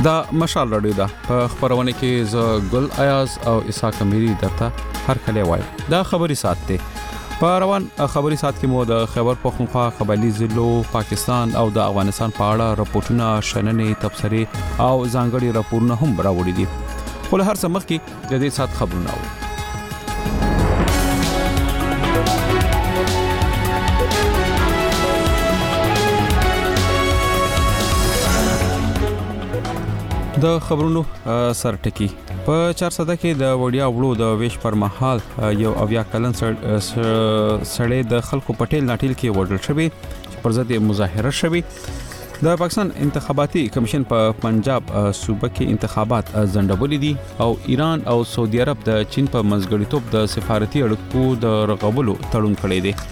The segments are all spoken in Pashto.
دا مشال رادیو ده په خبرونه کې ز ګل ایاز او اسحاق امیری درته هر کله وای دا خبري سات ته په روان خبري سات کې مو د خبر پختونخوا قبایلی ضلعو پاکستان او د افغانستان په اړه راپورټونه شننې تبصرې او ځانګړي راپورونه هم راوړي دي خو له هر څه مخکې د دې سات خبرونه و د خبرونو سرټکی په 400 کې د وړیا وړو د ویش پر مهال یو اویا کلن سړی د خلکو پټیل ناټیل کې وړل شوی چې پر ضد مظاهره شوی د پاکستان انتخاباتي کمیشن په پنجاب صوبه کې انتخابات ځنډولې دي او ایران او سعودي عرب د چین په منځګړیتوب د سفارتي اړیکو د رغولو تړون کړی دی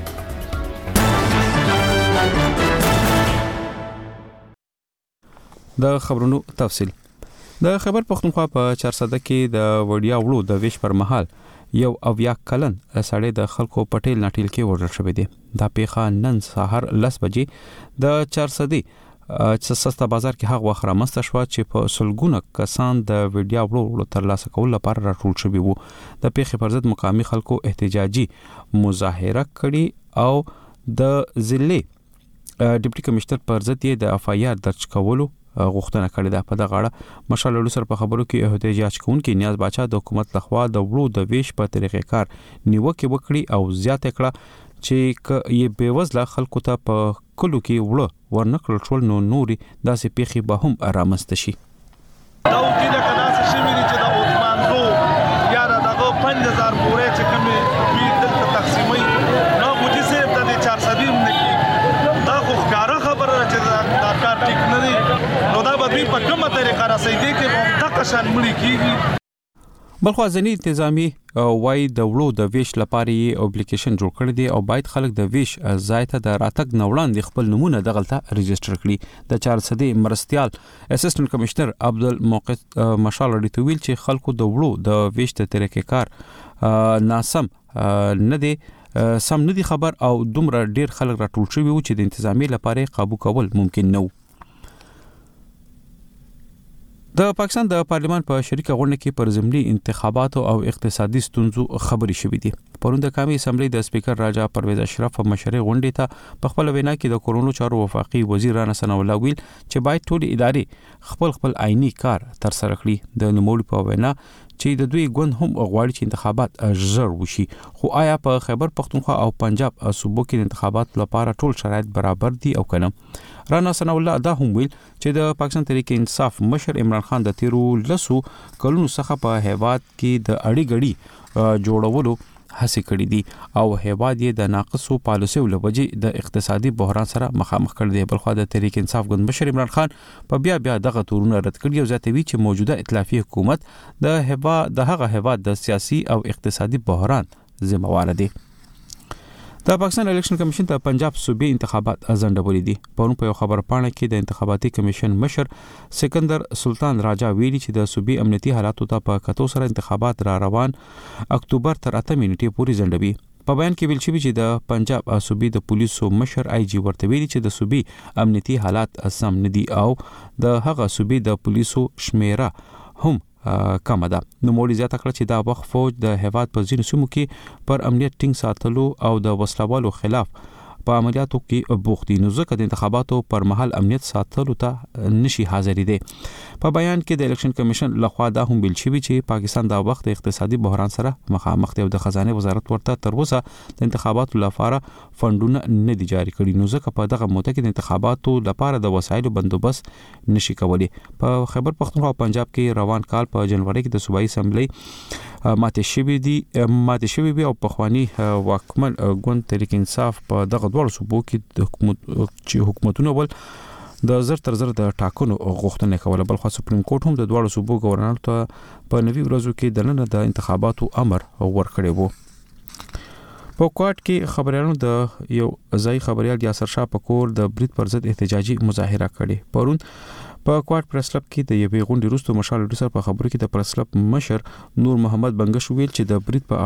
د خبرونو تفصیل د خبر پختونخوا په 400 کې د وړیا وړو د ویش پر مهال یو اویا کلن سړی د خلکو پټیل ناټیل کې وړل شوی دی دا پیښه نن سهار 10 بجې د 400 سستا بازار کې هغه وخت رامسته شو چې په سلګونه کسان د وړیا وړو ترلاسه کول لپاره راټول شوي وو د پیښې پر ضد مقامي خلکو احتجاجي مظاهره کړې او د ضلع ډیپټي کمشنر پر ضد یې د اف ای آر درج کولو غوښتنه کړې ده په دغه اړه مشال لوسر په خبرو کې احتجاج کوونکي نیاز باچا د حکومت لخوا د وړو د ویش په طریقې کار نیوکه وکړي او زیاته کړه چې یې بیوزله خلکو ته په کلو کې وړو ورنکړل شول نو نوري داسې پیخي به هم آرامست شي دا وکیل کدا څه شي ویني چې د عثمان دو یا دغه 5000 پورې چې کومه وی د تقسیمي نو بوجي سه د 400 نه دا خو ښکارا خبره چې دا کار ټیک نه دی نو دا به په کومه طریقه رسیدي کې په تقشن مړي کیږي بلخو ځنی انتظامی وای د وړو د ویش لپاره یې اپلیکیشن جوړ کړی دی او باید خلک د ویش ځای ته د راتګ نوړان د خپل نمونه دغلطه ریجستر کړي د 400 مرستيال اسسټنټ کمشنر عبدالموقت مشال رډیتویل چې خلکو د وړو د ویش ته طریقې کار ناسم نه دی سم ندي خبر او دومره ډیر خلک راټول شوي وو چې د انتظامی لپاره قابو کول ممکن نه و د پاکستان د پارلیمان په شریکه غونډه کې پر ضمني انتخاباتو او اقتصادي ستونزو خبري شوې دي پروند قومي اسمبلی د سپیکر راجا پرویز اشرف مشري غونډه ته په خپل وینا کې د کورونو چارو وفاقي وزیر رانا ثنا الله ویل چې باید ټول ادارې خپل عیني کار تر سره کړي د نوموړي په وینا چې د دوی ګوند هم غواړي چې انتخابات ژر وشي خو آیا په خیبر پختونخوا او پنجاب صوبو کې انتخابات لپاره ټول شرایط برابر دي او کنه رانا ثنا الله دا هم ویل چې د پاکستان تحریک انصاف مشر عمران خان د تیرو لسو کلونو څخه په هیواد کې د اړي غړي جوړولو هڅه کړې دي او هیواد یې د ناقصو پالیسیو لوجې د اقتصادي بحران سره مخامخ کړ دی بلخو د تحریک انصاف ګوند مشر عمران خان په بیا دغه تورونه رد کړي او ځاتوي چې موجوده ائتلافي حکومت د هغه هیواد د سیاسي او اقتصادي بحران ذمہوار دی د پاکستان الیکشن کمیشن ته پنجاب صوبې انتخابات ځنډولې دي په یو خبر پاڼه کې د انتخاباتي کمیشن مشر سکندر سلطان راجا ویلي چې د صوبې امنیتي حالاتو ته په کتو سره انتخابات را روان اکتوبر تر 8 نیټې پورې ځنډوي په بیان کې ویل شوی چې د پنجاب صوبې د پولیسو مشر آی جی ورته ویلي چې د صوبې امنیتي حالات سم نه دي او د هغه صوبې د پولیسو شمیره هم کم ده نو موري زیاته کړ چې دا وخت فوج د هیواد په ځینو سیمو کې پر امنیت ټینګ ساتلو او د وسلوالو خلاف په عملیاتو کې بوختي نو ځکه د انتخاباتو پر مهال امنیت ساتلو ته نشي حاضرې دي په بیان کې د الیکشن کمیشن لخوا دا هم ویل شوی چې پاکستان دا وخت د اقتصادي بحران سره مخامخ دی او د خزانه وزارت ورته تر اوسه د انتخاباتو لپاره فندونه نه دي جاری کړي نو ځکه په دغه موده کې د انتخاباتو لپاره د وسایلو بندوبست نشي کولی په خیبر پختونخوا او پنجاب کې روان کال په جنوري کې د صوبایي اسمبلی ماته شوی او په خواني واکمن ګوند تحریک انصاف په دغه دوه صوبو کې حکومتونه ول د زر تر زر د ټاکنو غوښتنه کوله بل خو سپریم کورټ هم د دوه صوبو گورنر ته په نوي ورځو کې دننه د انتخاباتو امر ورکړی وو په کوټ کې خبريالانو د یو ځای خبريال یاسر شاه پکور د برید پر ضد احتجاجي مظاهره کړې پرون په کوټ پریس کلب کې د یوې غونډې وروسته مشال ډیسر په خبرو کې د پریس کلب مشر نور محمد بنگش ویل چې د برید په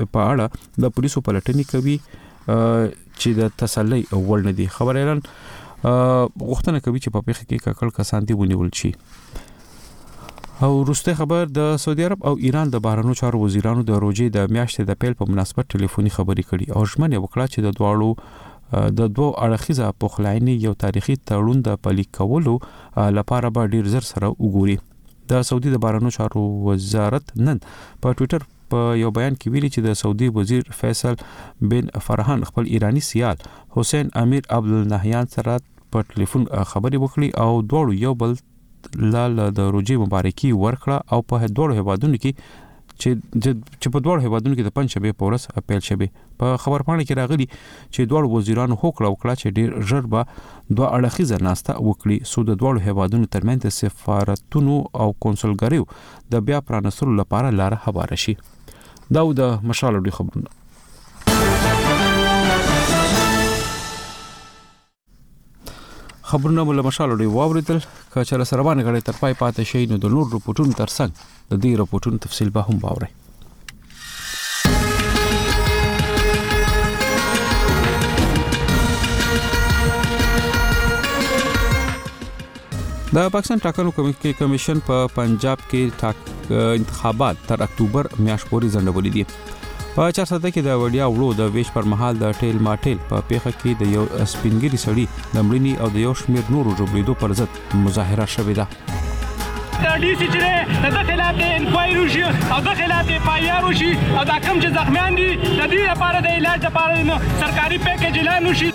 اړه د پولیسو پلټنې کوي چې د تسلی وړ نه دي خبريالان غوښتنه کوي چې په پیښه کې ککړ کسان دي ونیول شي. او وروسته خبر د سعودي عرب او ایران د بهرنیو چارو وزیرانو د روزې د میاشتې د پیل په مناسبت ټلیفوني خبرې کړي او ژمنه وکړه چې د دوه اړخیزه پخلاینې یو تاریخي تړون د پلي کولو لپاره به ډیر زر سره وګوري. د سعودي د بهرنیو چارو وزارت نن په ټوئیټر په یو بیان کې ویلي چې د سعودي وزیر فیصل بن فرحان خپل ایرانی سیال حسین امیر عبدالنهیان سره په ټلیفون خبرې وکړي او دوړو یو بل لال د روزي مبارکي ورکړه او په دوړو هیوادونو کې چې په دوړو هیوادونو کې د پنځشنبه په ورځ اپیل شوه. په خبرپاڼه کې راغلي چې دوړو وزیرانو هوکړه وکړه چې ډیر ژر به دوه اړخیزه ناسته وکړي سو د دوړو هیوادونو ترمنځ د سفارتونو او کنسولګریو د بیا پرانستلو لپاره لار هواره شي. دا د مشال ډي خبرونه. خبرونه مله مشال ډي واوریدل که چېرې سربانه غړي تر پای پاتې شي نو د نور رپورټونو ترڅنګ د دې رپورټونو تفصیل به هم باوري. د پاکستان ټاکنو کمیشن په پنجاب کې انتخابات تر اکتوبر میاشت پورې ځنډولې دي. په 400 کې د وړیا وړو د ویش پر مهال د ټیل ماټیل په پیښه کې د یو سپینګری سړی د مړینې او د یو شمیر نورو جوړېدو پر ضد مظاهره شوې ده. د ډي سي چې د خلاف انکوایري شي او د خلاف پایارو شي او د کوم چې زخمیان دي د دې لپاره د علاج لپاره سرکاري پیکیج اعلان شي.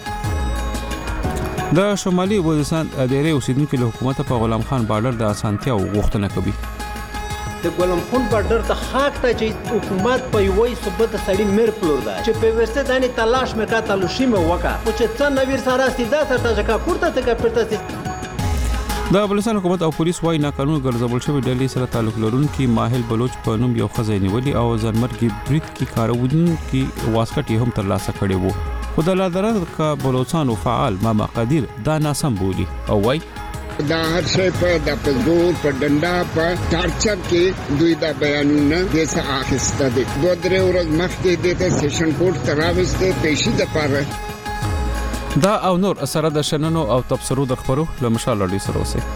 د شمالي وزیرستان د ډېرې اوسیدونکو له حکومت په غلام خان بارډر د اسانتیا غوښتنه کوي. د غلام خان بارډر ته خاک ته چې حکومت په یوې ثبت سړی مر پلور ده چې په ورسته دانی تلاش مکا تلوشي مې وکا او چې څنګه نویر سره استي دا سره ځکه کوړه ته کا پرته د بلوچستان حکومت او پولیس وايي ناقانونه ګرځول شوی ډلې سره تعلق لرونکي ماهل بلوچ په نوم یو خزې نیولې او ځنمرګي برید کی کارونکي واسکټ هم ترلاسه کړي وو. خدای لا درته کا بلوچستان فعال ماما قدیر دا ناسم بولی او وايي دا هر شی په د پزور په ډنډا په ټارچر کې دوی دا بیانونه د څه اخیسته دي. دوه درې ورځې مخکې د سیشن کورټ تراوسته پېشي د پاره دا او نور سره د شننو او تبصرو د خبرو له مشال ډي سره اوسه.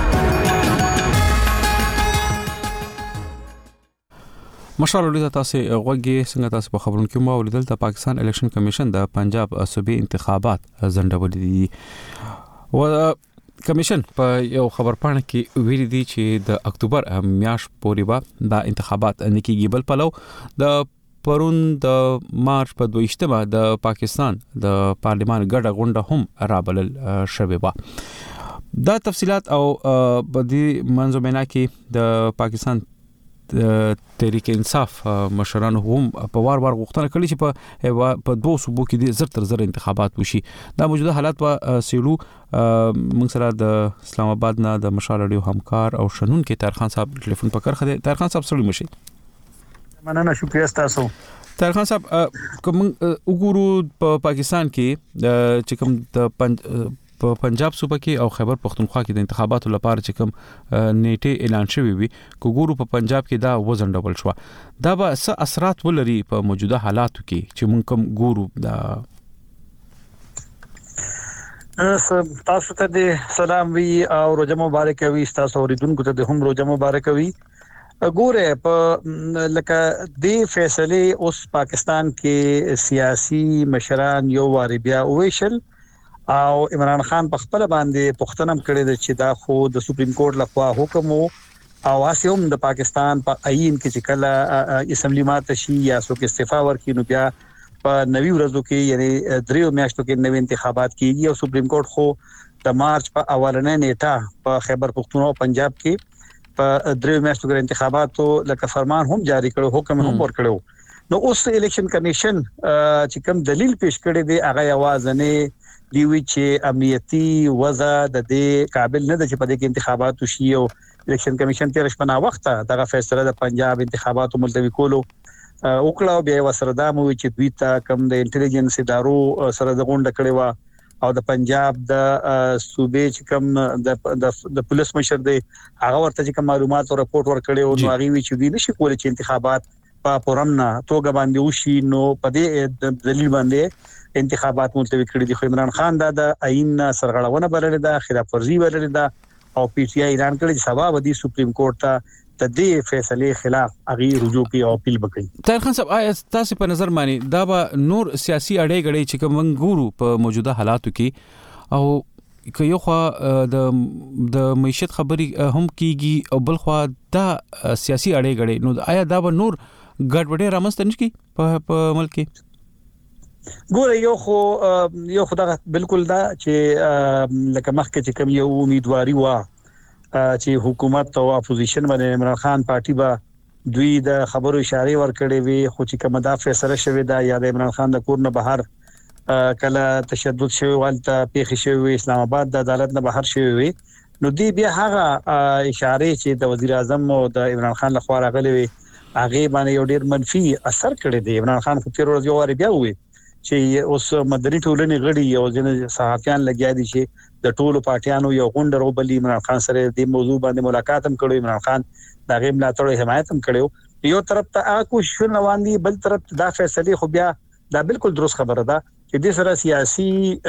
مشال ډي تاسو غوږی څنګه تاسو په خبرونو کې مو ولیدل د پاکستان الیکشن کمیشن د پنجاب صوبې انتخابات ځنډولې دي و کمیشن په یو خبرپاڼه کې ویلي دي چې د اکتوبر میاشت پورې به دا انتخابات نکېږي. بل پلو د پرون د مارچ په 22مه د پاکستان د پارلیمان ګډه غونډه هم رابلل شوې و. دا تفصيلات او په دې منځومه کې د پاکستان تحریک انصاف مشرانو هم په وار غوښتنه کړې چې په دوه صوبو کې د زر تر زر انتخابات وشي. دا موجوده حالت په سیلو موږ سره د اسلام آباد نه د مشال ډي همکار او شنن کې طاهر صاحب ټلیفون په کار خده. طاهر صاحب سره مشي. مننه شکریہ تاسو. طاهر صاحب کوم وګورو په پاکستان کې چې کوم د په پنجاب صوبه کې او خیبر پختونخوا کې د انتخاباتو لپاره چې کوم نیټه اعلان شوی وي کوګورو په پنجاب کې دا وزن ډبل شو. دا به څه اثرات ولري په موجوده حالاتو کې چې مونږ کوم ګورو دا تاسو ته د سلام وی او روزه مبارک وي. تاسو اوریدونکو ته هم روزه مبارک وي. ګوره په لکه د فیصله اوس پاکستان کې سیاسي مشران یو واری بیا ویشل او عمران خان په خپل باندې پښتنم کړی چې دا خو د سپریم کورټ لخوا حکم او اسیم د پاکستان په عین کې چې کله اسمبلی ماته شي یا څوک استعفا ورکړي نو بیا په نوي ورځو کې یعنی دریو میاشتو کې نوي انتخابات کیږي او سپریم کورټ خو د مارچ په اولنې نیټه په خیبر پختونخوا او پنجاب کې په دریو میاشتو کې انتخاباتو لکه فرمان هم جاری کړو حکم هم ورکړو. نو اوس الیکشن کمیشن چې کوم دلیل پیش کړی دی هغه आवाज نه دیوی چې امنیتی وضع د دې قابل نه ده چې په دې کې انتخابات وشي او الیکشن کمیشن تیر شپه وخت دغه فیصله د پنجاب انتخاباتو ملتوي کولو وکړه. بیا وسره دا مو چې دوی ته کم د انټيليجنس ادارو سره د غونډه کړې و او د پنجاب د صوبې چې کم د پولیس مشر دی هغه ورته چې کوم معلومات او راپورټ ورکړي او نو هغه وی چې دوی نشي کولای چې انتخابات په پرمنه توګه باندې وشي نو په دې دلیل باندې انتخابات ملتوي کړي دي. خو عمران خان دا د عین سرغړونه بللې ده، خلاف ورزي بللې ده او پی ټی آی اعلان کړی چې سبا ودی سپریم کورټ ته د دې فیصله خلاف اغي رجوع کی او اپیل وکړي. طاهر خان صاحب آیا تاسو په نظر مانی دا به نور سیاسي اړې غړي چې کوم ګورو په موجوده حالاتو کې او که یو خو د معیشت خبري هم کیږي او بل خو دا سیاسي اړې غړي نو آیا دا به نور ګډوډي رامنځته نشي په ملک کې؟ ګوره یو خو دا بالکل دا چې لکه مخکې چې کوم یو امیدواري وا چې حکومت او اپوزیشن باندې عمران خان پارټي با دوی د خبرو اشاره ورکړې وي، خو چې کوم دا فیصله شوې ده یا د عمران خان د کور نه بهر کله تشدد شوی والته پیښ شوی اسلام آباد د عدالت نه بهر شوی وي نو دی بیا هغه اشاره چې د وزیر اعظم او د عمران خان لخوا راغلي وي هغه باندې یو ډیر منفي اثر کړی دی. عمران خان خو تیر ورځ یو واری بیا وي چې اوس مدني ټولنې غړي او ځینې صحافیان لګیا دي چې د ټولو پارټیانو یو غونډه روبلي عمران خان سره د موضوع باندې ملاقات هم کړو، عمران خان دا غیم ملاتړ حمایت هم کړو. یو طرف ته کوشش روان دي، بل طرف دا فیصله خو بیا دا بالکل درست خبره ده چې د سره سیاسي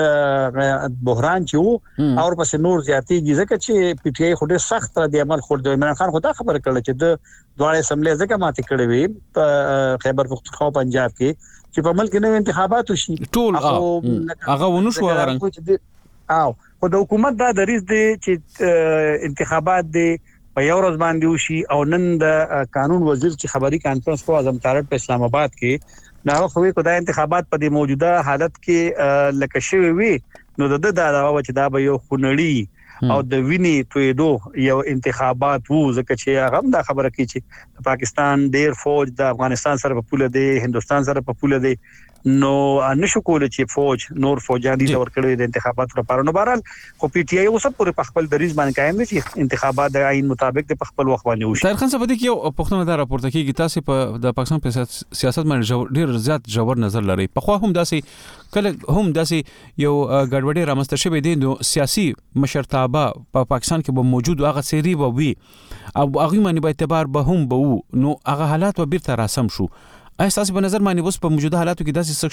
بحران چې وو او پس نور زیاتیږي ځکه چې پی ټی آی خو ډېر سخت را دی عمل خور د عمران خان خو دا خبره کړل چې د دواړه اسمبلی ځکه ماتې کړې وي په خیبر پختونخوا پنجاب کې چې په ملک نوې انتخابات وشي ټول هغه ونشو هغه او خو د حکومت دا دریض دی چې انتخابات دی په یو ورځ باندې وشي او نن د قانون وزیر چې خبري کانفرنس کو اعظم طارق په اسلام آباد کې دا خو دا انتخابات په دې موجوده حالت کې لکه شوی وي نو د دعوا چې دا به یو خنړی او د ویني تویدو یو انتخابات وو ځکه چې هغه دا خبره کوي چې پاکستان ډیر فوج د افغانستان سره په پوله دی، هندستان سره په پوله دی نو نشو کولای چې فوج نور فوجان دي ور کړی د انتخاباتو لپاره. نو بهرحال خو پی ټی آی اوس پورې په خپل دریض باندې قائم دي چې انتخابات د عین مطابق په خپل وخت باندې وشي. طاهر خان صاحب د یو پښتون دا راپورته کیږي تاسو په د پاکستان په سیاست باندې ډیر زیات جوړ نظر لري. په خو هم داسې کله هم داسې یو ګډوډي رامنځته شوې دي نو سیاسي مشرتابه په پاکستان کې به موجود هغه سری به وي او هغه باندې به اعتبار به هم به وو نو هغه حالات به بیرته راسم شو. احساس په نظر باندې اوس په موجوده حالاتو کې داسې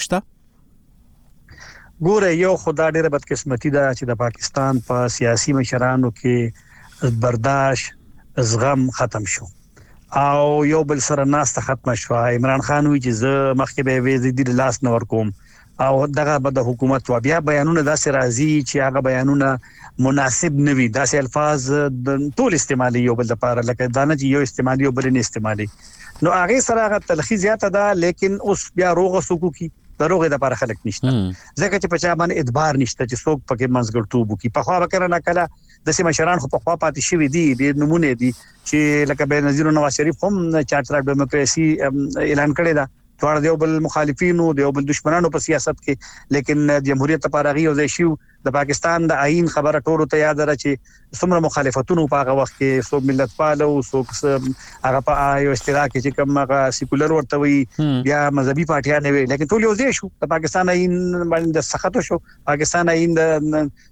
سخته ګوره یو خدای ډیره بدقسمتي ده چې د پاکستان په سیاسي مشرانو کې برداشت زغم ختم شو او یو بل سره ناسته ختم شو. عمران خان وی چې زه مخکې به وې د لاس نور کوم او دغه د حکومت و بیا بیانونه داسې راځي چې هغه بیانونه مناسب نه وي، داسې الفاظ ټول استعمالي یو بل لپاره لکه دانه چې یو استعمالي او بل نه استعمالي نو هغه سره هغه تلخی زیاته ده لیکن اوس بیا روغه سکو کی دروغه د لپاره خلک نشته ځکه چې په چا باندې اعتبار نشته چې څوک پکې منځګړتوب وکي. په خوا وکړه نه کله د سیمه مشران خو په خوا پاتې شوی دي د نمونه دي چې لکه بنظیر نواز شریف هم چارټر ډیموکراسي اعلان کړی دا ټول دیو بل مخالفینو دیو بل دشمنانو په سیاست کې لیکن جمهوریت لپاره غي او زې شو د پاکستان د آئین خبره ټولو ته یاد را چې څومره مخالفتونو په هغه وخت کې څوک ملت پالو څوک هغه په یو اشتراک چې کوم هغه سیکولر ورته وي بیا مذهبي پارټیان وي لیکن ټول یو ځای شو. د پاکستان آئین باندې سخت شو، پاکستان آئین د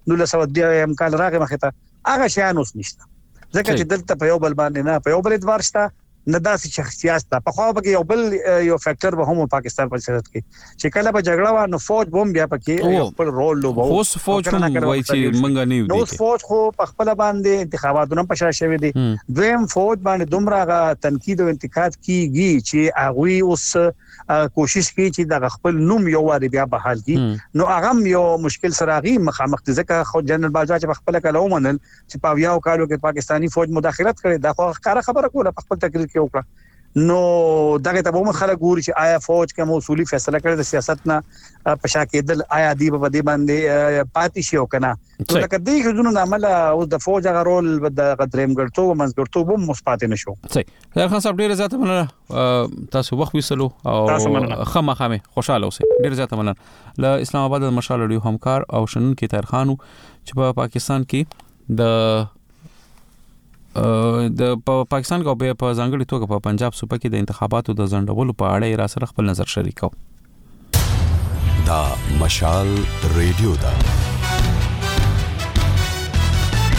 1910 کال راغی مخه ته هغه شیان اوس نشته ځکه چې دلته په یو بل باندې نه په یو بل اعتبار شته نه داسې شخصیت ته په خو به یو بل یو فیکٹر به هم پاکستان په سیاست کې چې کله به جګړه و نو فوج بم بیا پکې خپل رول لوبو اوس فوج هم وایي چې منګه نه وي نو فوج خو په خپل باندې انتخاباتونه په شا شوی دي دویم فوج باندې دومره تنقید او انتقاد کیږي چې هغه اوس کوشش کوي چې د خپل نوم یو واری بیا بحال کړي نو هغه یو مشکل سره غي مخامخ ځکه خو جنرال باجوا چې خپل کله ومنل چې په یاو کالو کې پاکستانی فوج مداخلت کړي دا خو ښکاره خبره کوله په خپل تقریر وکړه نو دغه ته به خلک ګوري چې آیا فوج کوم اصولي فیصله کړی د سیاست نه پشا کېدل آیا دی په دې باندې پاتې شي او کنه نو لکه دې حضور نه عمل او د فوج غ رول د قدریم ګرځو او منځګرتوب هم مثبت نشو. صحیح خیر خان صاحب ډیر زیات مننه تاسو وخت وسلو او خامخامه خوشاله اوسئ. ډیر زیات مننه له اسلام آباد د مشال اډیو همکار او شنن کې طاهر خان چې په پاکستان کې د پاکستان کو په ځانګړي توګه په پنجاب صوبه کې د انتخاباتو د ځنډولو په اړه را سره خپل نظر شریکو. دا مشال ریډیو دا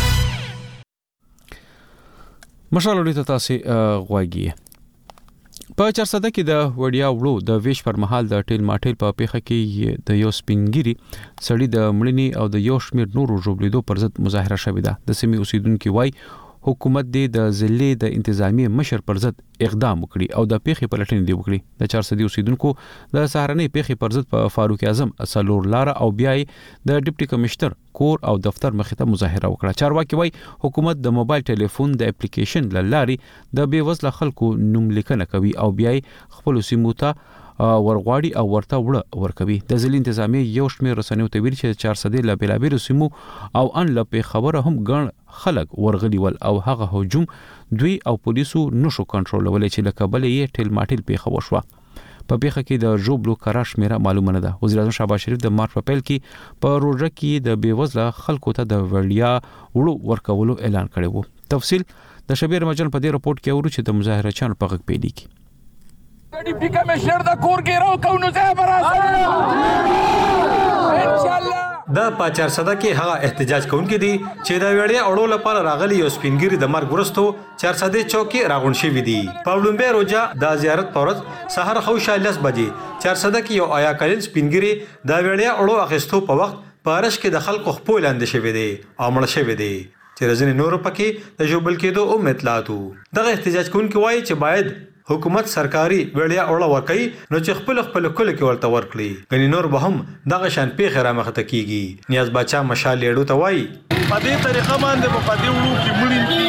مشال ریډیو تاسو غواګي په چارسده کې د وړیا وړو د ویش پر مهال د ټیل ماټیل په پیخه کې د یو سپینګری سړی د مړینې او د یو شمیر نورو ژوبلیدو پر ضد مظاهره شوې ده. د سیمې اوسیدونکو وایي حکومت د ضلع د انتظامی مشر پر ضد اقدام وکړي او د پیخي پلټنې دی وکړي. د چارسدي اوسیدونکو د سهارنۍ پیخي پر ضد په فاروق اعظم سلور لار او بیا د ډیپټي کمشنر کور او دفتر مخې ته مظاهره وکړه. چارواکي وایي حکومت د موبایل ټلیفون د اپلیکیشن لارې د بیوزله خلکو نوم لیکنه کوي او بیا خپل سیمو ته ورغواړي او ورته وړه ورکوي. د ضلع انتظامی یو شمیر رسنیو ته ویل چې چارسدي له بیلابیلو سیمو او ان له خبره هم ګڼ خلک ورغلي ول او هغه هجوم دوی او پولیسو نشو کنټرولولای چې له کابل یې ټیل ماټیل پیښه وشوه. په پیښه کې د ژوبلو کراش میرا معلومه نه ده. وزیر اعظم شهباز شریف د مارچ په پیل کې په روژه کې د بیوزله خلکو ته د وړیا وړو ورکولو اعلان کړی وو. تفصیل د شبیر مجن په دې رپورت کې اورو چې د مظاهره چانو په غږ پیلي کی ډیپټي کمشنر د کور کې راو کو نو ځای برابر ان شاء الله. د پاچار صدا کې هغه احتجاج کوونکي دي چې د وړیا اړو لپاره راغلي یو سپینګری د مرګ ورستو چارسدي چوکي راغون شوی دي. په لومبه روزه د زیارت پورز سحر خوشا 10 بجې چارسده کې یو آیا کلین سپینګری د وړیا اړو اخیستو په وخت پارش کې د خلکو خپل لاندې شوی دي او مړ شوی دي چې رزنه نور پکې د جوبل کېدو امید لاتو. دغه احتجاج کوونکي وایي چې باید حکومت سرکاري وړیا اړه ورکړي نو چې خپل کول کې ورته ورکړي غني نور به هم دغه شان پیښه را مخته کیږي. نیاز بچا مشال لیډو ته وایي په دې طریقه باندې په دې وړو کې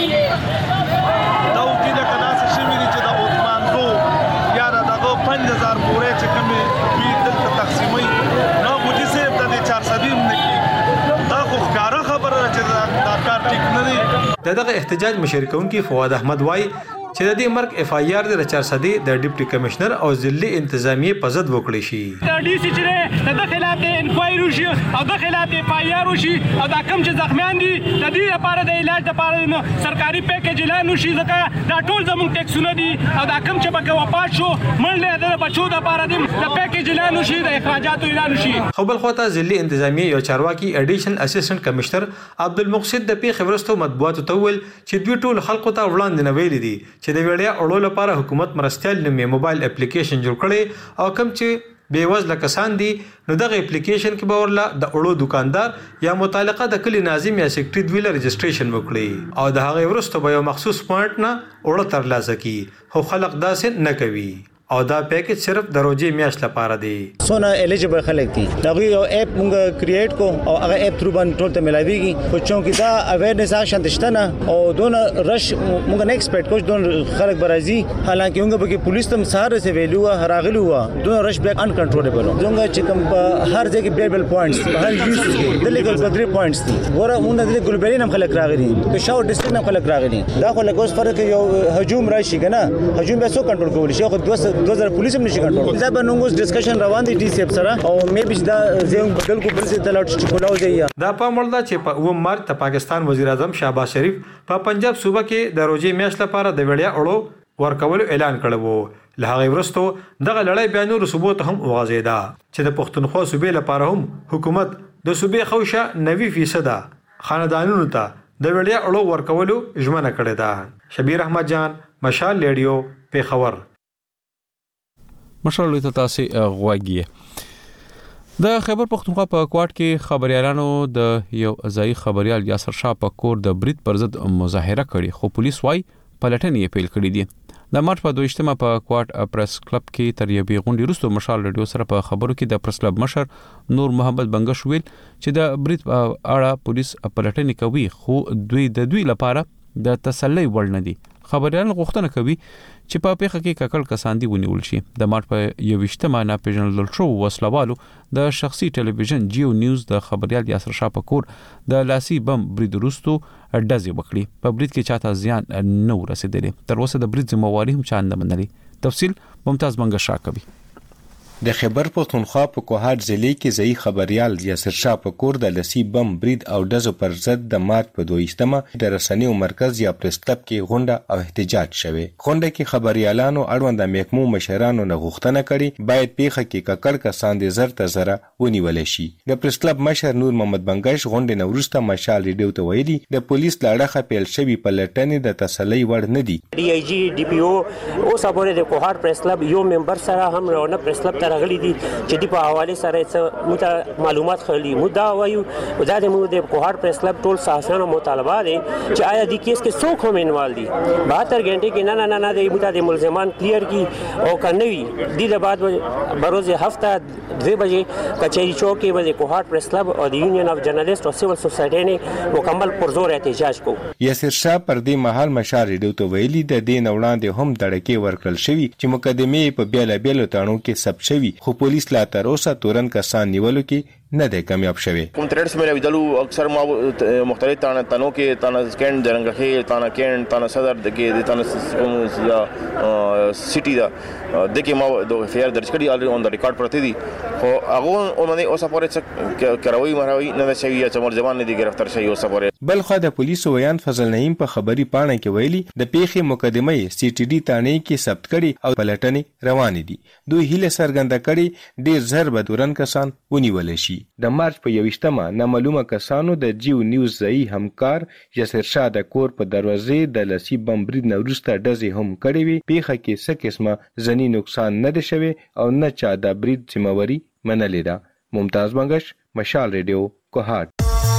مړی دا وګړي د کلاس شي ویل چې د عثمان زو یا دغه 5000 پورې چې کومه وی دلته تقسیمي نو ګوتې سه د 400 نه دا خو ښکارا خبره چې دا کار ټیک نه دی. دغه احتجاج مشرکونکي فواد احمد وایي چې د دې مرګ اف آی آر د چارسدي د ډیپټي کمشنر او ضلع انتظامی په ضد وکړي شي. د ډي سي چې د خلاف د انکوایري شي او د خلاف د اف آی آر شي او د کم چې زخمیان دي د دې لپاره د علاج لپاره سرکاري پیکیج اعلان شي ځکه دا ټول زموږ ټیکسونه دي او د کم چې پکې وفات شو منډه د بچو لپاره د پیکیج اعلان شي د اخراجاتو اعلان شي. خو بل خو ته ضلع انتظامی یو چارواکي اډیشنل اسسټنټ کمشنر عبدالمقصد د پیښې ورستو مطبوعاتو ته ویل چې دوی ټول خلکو ته وړاندې نه ویلي دي چې د وړیا اړو لپاره حکومت مرستيال نومې موبایل اپلیکیشن جوړ کړي او کوم چې بیوزله کسان دي نو دغه اپلیکیشن کې به ورله د اړو دکاندار یا متعلقه د کلی ناظم یا سیکریټری دوی رجسټریشن وکړي او د هغه ورسته به یو مخصوص پوینټ نه اړه ترلاسه کی. خو خلک داسې نه کوي او دا پیکیج صرف د روزي میاش لپاره دی. سونه الیجیبل خلک دي دا یو اپ مونږ کریټ کو او هغه اپ تر باندې ټول ته ملاويږي خو چونکی دا اویرنس اکشن دشتنه او دون رش مونږ نه ایکسپیکټ کوم دون خلک برازي حالانکه موږ به پولیس تم ساره سه ویلو راغلو دون رش بیک ان کنټرولبل زونګه چې کوم هر ځای کې بیبل پوینټس هر یوز کې د لیګل بدري پوینټس دي ګوره مونږ د ګلبرین هم خلک راغلي د شاو ډیسټریکټ هم خلک راغلي دا خو لګوس فرق یو هجوم راشي کنه هجوم به څو کنټرول کولی شي خو 2000 پولیس هم نشي کنټرول. دا به نوګوس ډسکشن روان دي ډي سی اف سره او مې به دا زم بدل کو پرځ ته لاټ چکولاو دی. دا په مړه چې په مارچ ته پاکستان وزیر اعظم شهباز شریف په پنجاب صوبه کې د روزي میاش لپاره د وړیا اړو ورکول اعلان کړو وو. له هغه ورستو دغه لړۍ بیا نور صوبو ته هم وغځیدا چې د پښتونخوا صوبې لپاره هم حکومت د صوبې خوشه 90% خاندانونو ته د وړیا اړو ورکولو ژمنه کړې ده. شبیر احمد جان مشال لیډیو پیښور. مشال ته تاسو غواګی د خیبر پختونخوا په کوټ کې خبريالانو د یو ځای خبريال یاسر شاه په کور د برید پر ضد مظاهره کړې خو پولیس وايي پلټنې پیل کړې دي. د مارچ په 22مه په کوټ پریس کلب کې تر یوې غونډې وروسته مشال ریډیو سره په خبرو کې د پریس کلب مشر نور محمد بنگش ویل چې د برید اړه پولیس پلټنې کوي خو دوی لپاره د تسلی وړ نه دي. خبريالان غوښتنه کوي چې په پیښه کې ککړ کسان دي ونیول شي. د مارچ په 21مه ناپېژندل شو وسلوالو د شخصي ټلویزیون جیو نیوز د خبريال یاسر شاه په کور د لاسي بم برید وروسته ډزې وکړي. په برید کې چاته زیان نه ورسېدلی. تر اوسه د برید ذمہواری هم چا نه منلې. تفصیل ممتاز منګ شاه کوي. د خیبر پښتونخوا په کوهاټ ضلع کې ځایي خبريال یاسر شاه پکور د لسی بم برید او ډزو پر ضد د مارچ په 22مه د رسنیو مرکز یا پریس کلب کې غونډه او احتجاج شوه. غونډه کې خبريالانو اړوند د محکمو مشرانو نه غوښتنه کړې باید پیښه کې ککړ کسان د زر ته زره ونیول شي. د پریس کلب مشر نور محمد بنگش غونډه نورسته مشال ریډیو ته ویلي د پولیس لاړه پیل شوی پلټنې د تسلی وړ نه دي. ډي آی جی ډي پی او او سابوره د کوهاټ پریس کلب یو ممبر سره هم نه پریس کلب راغلي دي چې د په حواله سره څه معلومات خلی مدا وایو دا د مو د کوهاټ پریس کلب ټول صحافیانو مطالبه دي چې آیا د کیس کې څوک هم انوال دي 72 غنټه کې نه د مدا د ملزمان کلیر کی او کنوي د بعد بروز هفته 2 بجے کچہری چوک کې وځي کوهاټ پریس کلب او د یونین اف جرنالست او سیول سوسایټي نه مکمل پرزور احتجاج کو. یاسر شاه پر دې مهال مشال ریډیو ته ویلي د دین وړاندې هم دړکې ورکړل شوی چې مقدمه په بیل تانو کې ثبت شوی خو پولیس لا تر اوسه تورن کسان نیولو کې نه دی کامیاب شوی. کوم ترټس مې ویدلو اکثر ما مختلف تانو کې تانا سکند درنګه تانا کین تانا صدر دغه تانا یا سټي دا دغه ما د فیر درج کړی الری اون د ریکارډ پرته دي خو هغه باندې اوسه پورې کراوي مراوي نه شوی یا څمر ځوان نه دي گرفتار شوی اوسه پورې. بل خو د پولیسو ویان فضل نعیم په خبري پاڼه کې ویلي د پیښې مقدمه سی ټي ډي تانې کې ثبت کړي او پلټنې روانې دي. دوی هیله څرګنده کړي ډیر زر به تورن کسان ونیول شي. د مارچ په 21مه نامعلومه کسانو د جیو نیوز ځای همکار یاسر شاه د کور په دروازې د لسی بم برید نورسته ډزې هم کړې وي. پیښه کې څه قسمه ځنی نقصان نه دی شوی او نه چا د برید ذمہواری منلې ده. ممتاز بنگش مشال ریډیو کوهاټ.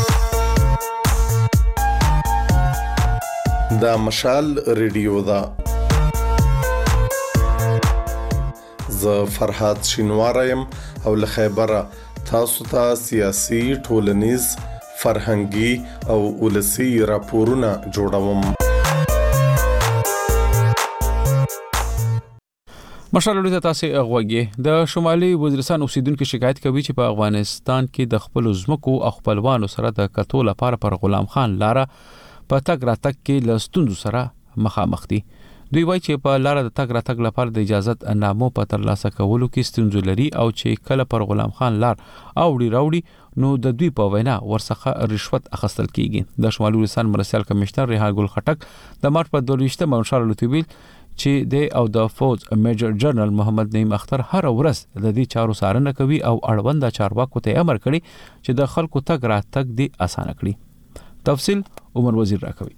دا مشال ریډیو دا ز فرحات شینوارم او له خیبره تاسو ته سیاسي ټولنیز فرهنګي او ولسی راپورونه جوړوم. مشال ته تاسو غوږی د شمالي وزیرستان اوسیدونکو شکایت کوي چې په افغانستان کې د خپل ځمکو او خپلوانو سره د کتو لپاره پر غلام خان لاره په تګ راتګ کې لستوندو سره مخامخ دي. دوی وایي چې په لاره د تګ راتګ لپاره د اجازت نامو په ترلاسه کولو کې ستونزې لري او چې کله پر غلام خان لار راوړي نو د دوی په وینا ورڅخه رشوت اخیستل کیږي. د شمالي وزیرستان مرستیال کمشنر ریحان ګل خټک د مارچ په 22مه مشال لوتویل چې د او د فوج میجر جنرال محمد نعیم اختر هر ورځ د دې چارو څارنه کوي او اړوند چارواکو ته امر کړي چې د خلکو تګ راتګ دی اسانه کړي. تفصیل عمر وزیر راکوي.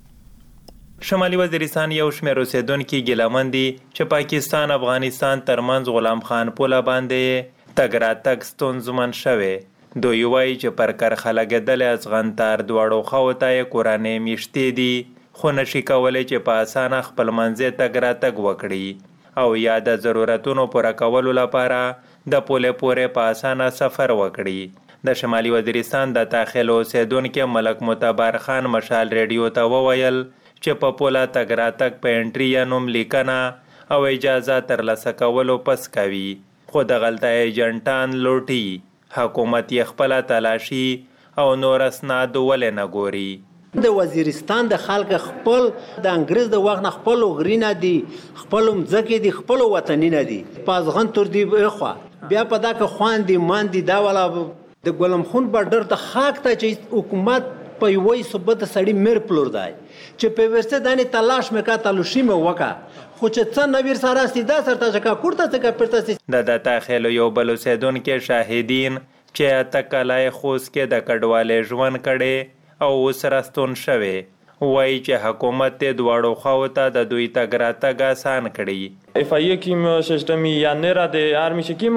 شمالي وزیرستان یو شمېر اوسیدونکي ګیلمن دي چې پاکستان افغانستان ترمنځ غلام خان پوله باندې تګ راتګ ستونزمن شوی. دوی وایي چې پر کرخه لګېدلې ازغنتار دواړو خواو ته یې کورنۍ میشتې دي خو نشي کولی چې په اسانه خپل منځي تګ راتګ وکړي او یا د ضرورتونو پوره کولو لپاره د پولې پورې په اسانه سفر وکړي. د شمالي وزیرستان د داخل اوسیدونکو ملک معتبر خان مشال ریډیو ته وویل چې په پوله تګ راتګ په انټري یا نوم لیکنه او اجازه ترلاسه کولو پس کوي خو د غلطه ایجنټان لوټي. حکومت یې خپله تلاشي او نور اسناد ولې نه ګوري. د وزیرستان د خلک خپل د انګريز د وخت خپل غرینه دي خپل مځکه دي خپل وطنینه دي پازغن تر دی خو بیا په دا که خوان دي مان دي دا ولا د ګلم خون بارډر ته خاک ته چې حکومت په یوې صوبته سړی مر پلور دی چې په ورسته دانی تلاش مکا تلوشي مې وکا خو چې څن نویر سره استي دا سرته ځکه کوړه څنګه پرته د داخل یو بل اوسیدونکو شاهدین چې تکلای خوس کې د کډوالې ژوند کړي او اوس راستون شوی وایي چې حکومت ته دواړو خواو ته د دوی تګ راتګ آسان کړي. افایه کیم سیستمی یا نرا د آرمی شکیم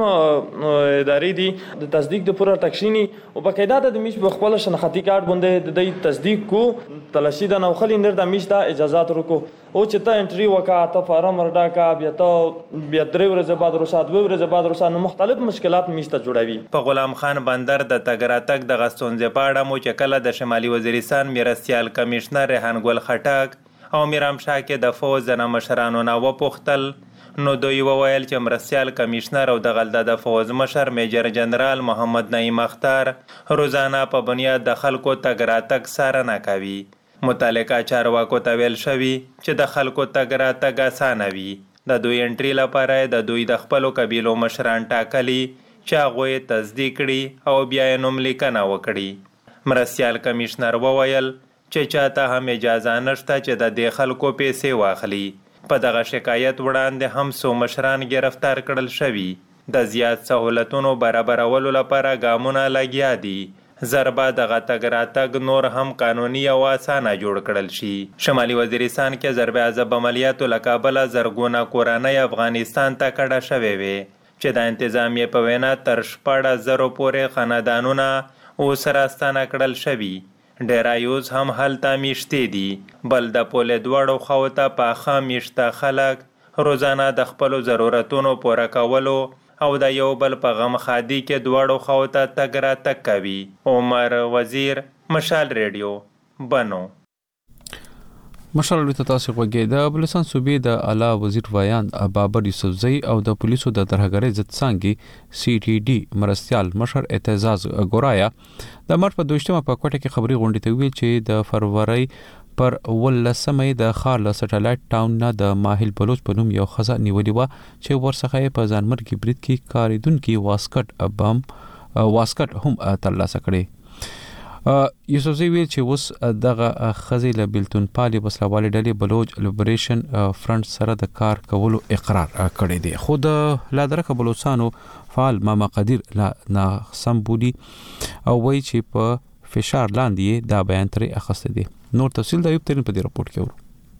اداري دي د تصدیق د پوره تکشینی او بقاعده د میش بخپل شناختی کارت باندې د تصدیق کو تلاشی د نوخلی نر د میش د اجازهات ورکو او چې ته انټری وکا ته فارم ورډا کا بیا درې ورځې بعد رسات و ورځې بعد رسات مختلف مشکلات میش ته جوړوي. په غلام خان بندر د تګ راتګ د غستونځ پاړه مو چې کله د شمالي وزیرستان مرستیال کمشنر ریحان ګل خټک او میرام شاه کې د فوج د مشرانو نه وپوښتل نو دوی وویل چې مرستیال کمشنر او د غلطه د فوج مشر میجر جنرال محمد نعیم اختر روزانه په بنیاد د خلکو تګ راتګ څارنه کوي. متعلقه چارواکو ته ویل شوي چې د خلکو تګ راتګ اسانه وي د دوی انټری لپاره د دوی د خپلو قبیلو مشران ټاکلي چې هغوی یې تصدیق کړي او بیا یې نوملیکنه وکړي. مرستیال کمیشنر وویل چې چاته هم اجازه نشته چې د دې خلکو پیسې واخلي. په دغه شکایت وړاندې هم څو مشران گرفتار کړل شوي. د زیات سهولتونو برابرولو لپاره ګامونه لګیا دي. ضربه دغه تګ راتګ نور هم قانوني او اسانه جوړ کړل شي. شمالي وزیرستان کې ضرب عذاب عملیاتو له کابله زرګونه کورنۍ افغانستان ته کډه شوې وې چې د انتظامیې په وینا تر 14,000 پورې خاندانونه اوس راستانه کړل شوي. ډیرایوز هم هلته میشتې دي. بل د پولې دواړو خواو ته پاخه میشته خلک روزانه د خپلو ضرورتونو پوره کولو او د یو بل په غم خادي کې دواړو خواو ته تګ راتګ کوي. عمر وزیر، مشال ریډیو، بنو. مشال ریډیو تاسو غوږی د بلوچستان صوبې د اعلی وزیر ویان بابر یوسفزئی او د پولیسو د ترهګرۍ ضد څانګې CTD مرستیال مشر اعتزاز ګورایا د مارچ په 22مه په کوټه کې خبري غونډه ته ویل چې د فروری پر 18مه د خار له سټلایټ ټاون نه د ماهل بلوچ په نوم یو خزه نیولې و چې ورڅخه په ځانمرګي برید کې کاریدونکو واسکټ هم ترلاسه کړي. یوسفزئی ویل چې اوس دغه خزي له بلتون پالي وسلوالي ډلې بلوچ لیبریشن فرنٹ سره د کار کولو اقرار کړی دی. خود لادرکه بلوچستانو فعال ماما قدیر لا ناسم بولی او وایي چې په فشار لاندې دا بیان ترې اخیسته دي. نور تفصیل د ایوب ترین په دې راپورټ کې ورو.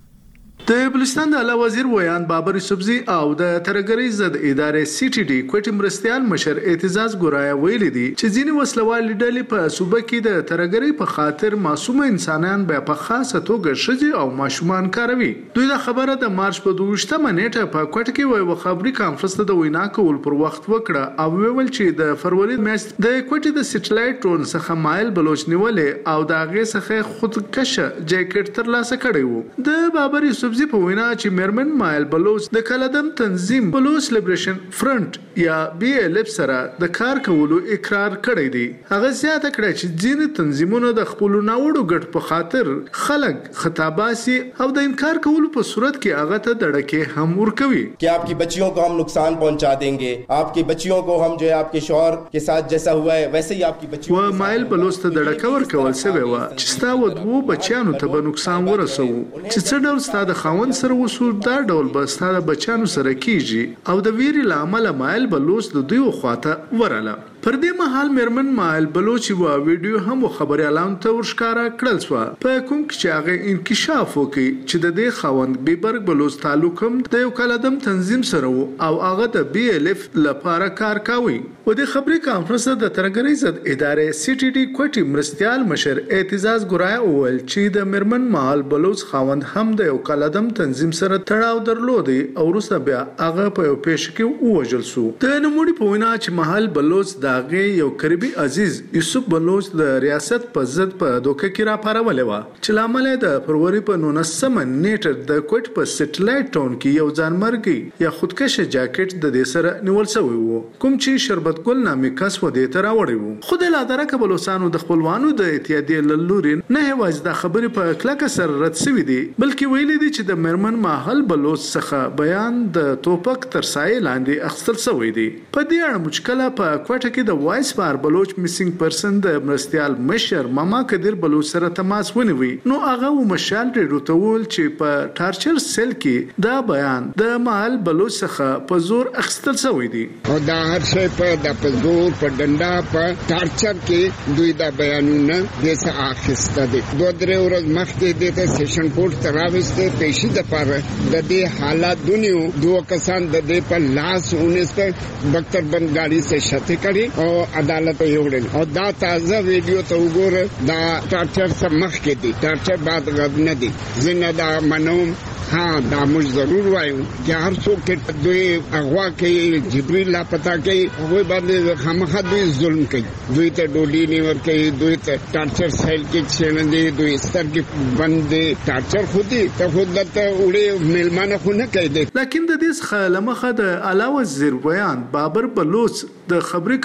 د بلوچستان د اعلی وزیر ویان بابر یوسفزئی او د ترهګرۍ ضد ادارې CTD کوټي مرستیال مشر اعتزاز ګورایا ویلي دي چې ځینې وسلوالي ډلې په صوبه کې د ترهګرۍ په خاطر معصومه انسانان به په خاصه توګه ښځې او ماشومان کاروي. دوی دا خبره د مارچ په 22مه نیټه په کوټه کې یو خبري کانفرنس ته د وینا کول پر وخت وکړه او ویل چې د فروری میاشت د کوټي د سټلایټ ټون څخه مایل بلوچ نیولې او د هغې څخه خودکشه جاکټ ترلاسه کړی وو. د بابر یوسفزئی په وینا چې میرمن مایل بلوچ د کلدم تنظیم بلوچ لیبریشن فرنٹ یا BLF سره د کار کولو اقرار کړی دی. هغه زیاته کړه چې ځینې تنظیمونه د خپل ناوړو ګټ په خاطر خلک خطاباسي او د انکار کولو په صورت کې هغه ته دړکې هم ورکوي. कि आपकी बच्चियों को हम नुकसान पहुंचा देंगे, आपकी बच्चियों को हम जो है आपके शौहर के साथ जैसा हुआ है वैसे ही आपकी बच्चियों و مایل بلوچ ته دړکه ورکول شوی و چې ستا و دوه بچیانو ته به نقصان ورسوي چې څه ډول ستا د خاوند سره وسو دا ډول به ستا د بچیانو سره کیږي او د ویري لامل مایل بلوچ د دوی خواته ورله. پر دې مهال میرمن مایل بلوچ و ویډیو هم خبري اعلان ته ورشکاره کړل شو په کوم چې هغه انکشاف وکړي چې د دې خاوند بیبرګ بلوچ تعلق هم د یو کلدم تنظیم سره او هغه د BLF لپاره کار کوي. و د خبري کانفرنس د ترهګرۍ ضد ادارې CTD کوټي مرستیال مشر اعتزاز ګورایا وویل چې د میرمن مایل بلوچ خاوند هم د یو کلدم تنظیم سره تړاو درلودي او وروسته بیا هغه په یو پیښ کې ووژل شو. د نوموړي په وینا چې مایل بلوچ د هغه یو قریبي عزیز یوسف بلوچ د ریاست په ضد په دوکه کې راپارولې و چې لامل د فروری په 19مه نیټه د کوټ په سټلایټ ټاون کې یو ځانمرګي یا خودکشه جاکټ د دې سره نیول شوی وو کوم چې شربت ګل نامې کس و دې ته راوړی وو. خو د لادرکه بلوچستانو د خپلوانو د اتحادیې لوري نه هواز د خبرې په کلکه سره رد شوی دي بلکې ویلي دي چې د میرمن ماحل بلوچ څخه بیان د توپک تر سایه لاندې اخیستل شوی دی. په دې اړه مشکله په کوټه کې د وایس فار بلوچ میسنګ پرسن د مرستیال مشر ماما قدیر بلوچ سره تماس ونیوي نو هغه مشال ریډیو ته ویل چې په ټارچر سیل کې دا بیان د مال بلوچ څخه په زور اخیستل شوی دی او دا هر شی په د پزور په ډنډا په ټارچر کې دوی دا بیانونه د څه اخیسته دي. دوه درې ورځې مخکې د سیشن کورټ ته راوسته پیشي د پاره د دې حالات دنیو دوه کسان د دې په لاس 19 په بختر بند گاڑی سے شته کړي او عدالت یوړل او دا تازه ویډیو ته وګوره دا ټارچر سم مخ کې دي ټارچر بعد غد نه دي زنه دا منوم हाँ दामुज जरूर वायु कि हर सो के दुई अगवा के जिब्रील लापता के वो बंदे खामखा दुई जुल्म के दुई ते डोली नेवर के दुई ते टार्चर सेल के छेन दे दुई स्तर के बंदे टार्चर खुदी तो खुद त उड़े मेलमान खु न कह दे. لكن د دې څخه لمخه د اعلی وزیر بیان بابر بلوچ د خبري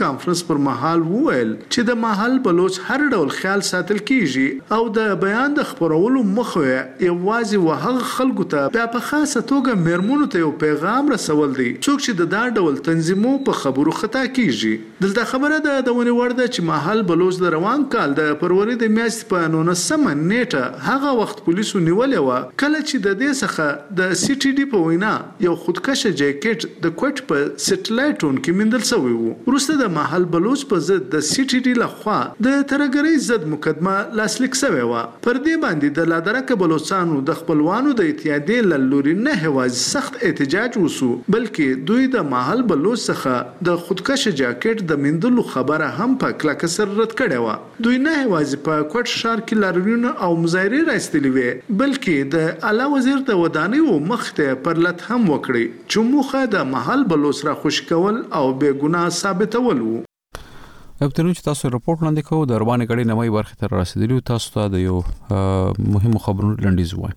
کانفرنس پر مهال وویل چې د محل بلوچ هر ډول خیال ساتل کیږي او د بیان د خبرولو مخه یوازې وهغه خلکو ته بیا په خاصه توګه میرمنو ته یو پیغام رسول دی څوک چې د دا ډول تنظیمو په خبرو خطا کیږي. دلته خبره ده د ونی ورده چې محل بلوچ د روان کال د فروری د میاشتې په 19 نیټه هغه وخت پولیسو نیولې و کله چې د دې څخه د سی ټي ډي په وینا یو خودکشه جیکټ د کوټ په سټلایټ ټون کې مندل شوی وو. وروسته د محل بلوچ په ضد د سی ټي ډي لخوا د ترګری ضد مقدمه لاسلیک شوی و. پر دې باندې د لادرکه بلوچستانو د خپلوانو د اتحادیې لوري نه هواز سخت احتجاج وسو بلکې دوی د محل بلوچ څخه د خودکشه جاکټ د مندلو خبره هم په کلکه سر رد کړې و. دوی نه هواز په کوټ شهر کې لاریون او مظاهره راستلې وې بلکې د اعلی وزیر د ودانیو مخته پر لټ هم وکړي چې موخه د محل بلوچ را خوش کول او بے ګناه ثابتول وو. ابتدون چې تاسو رپورت وړاندې کوو د روانه غړي نوې برخه تر رسیدلی تاسو ته د یو مهم خبرونو لنډیز وای.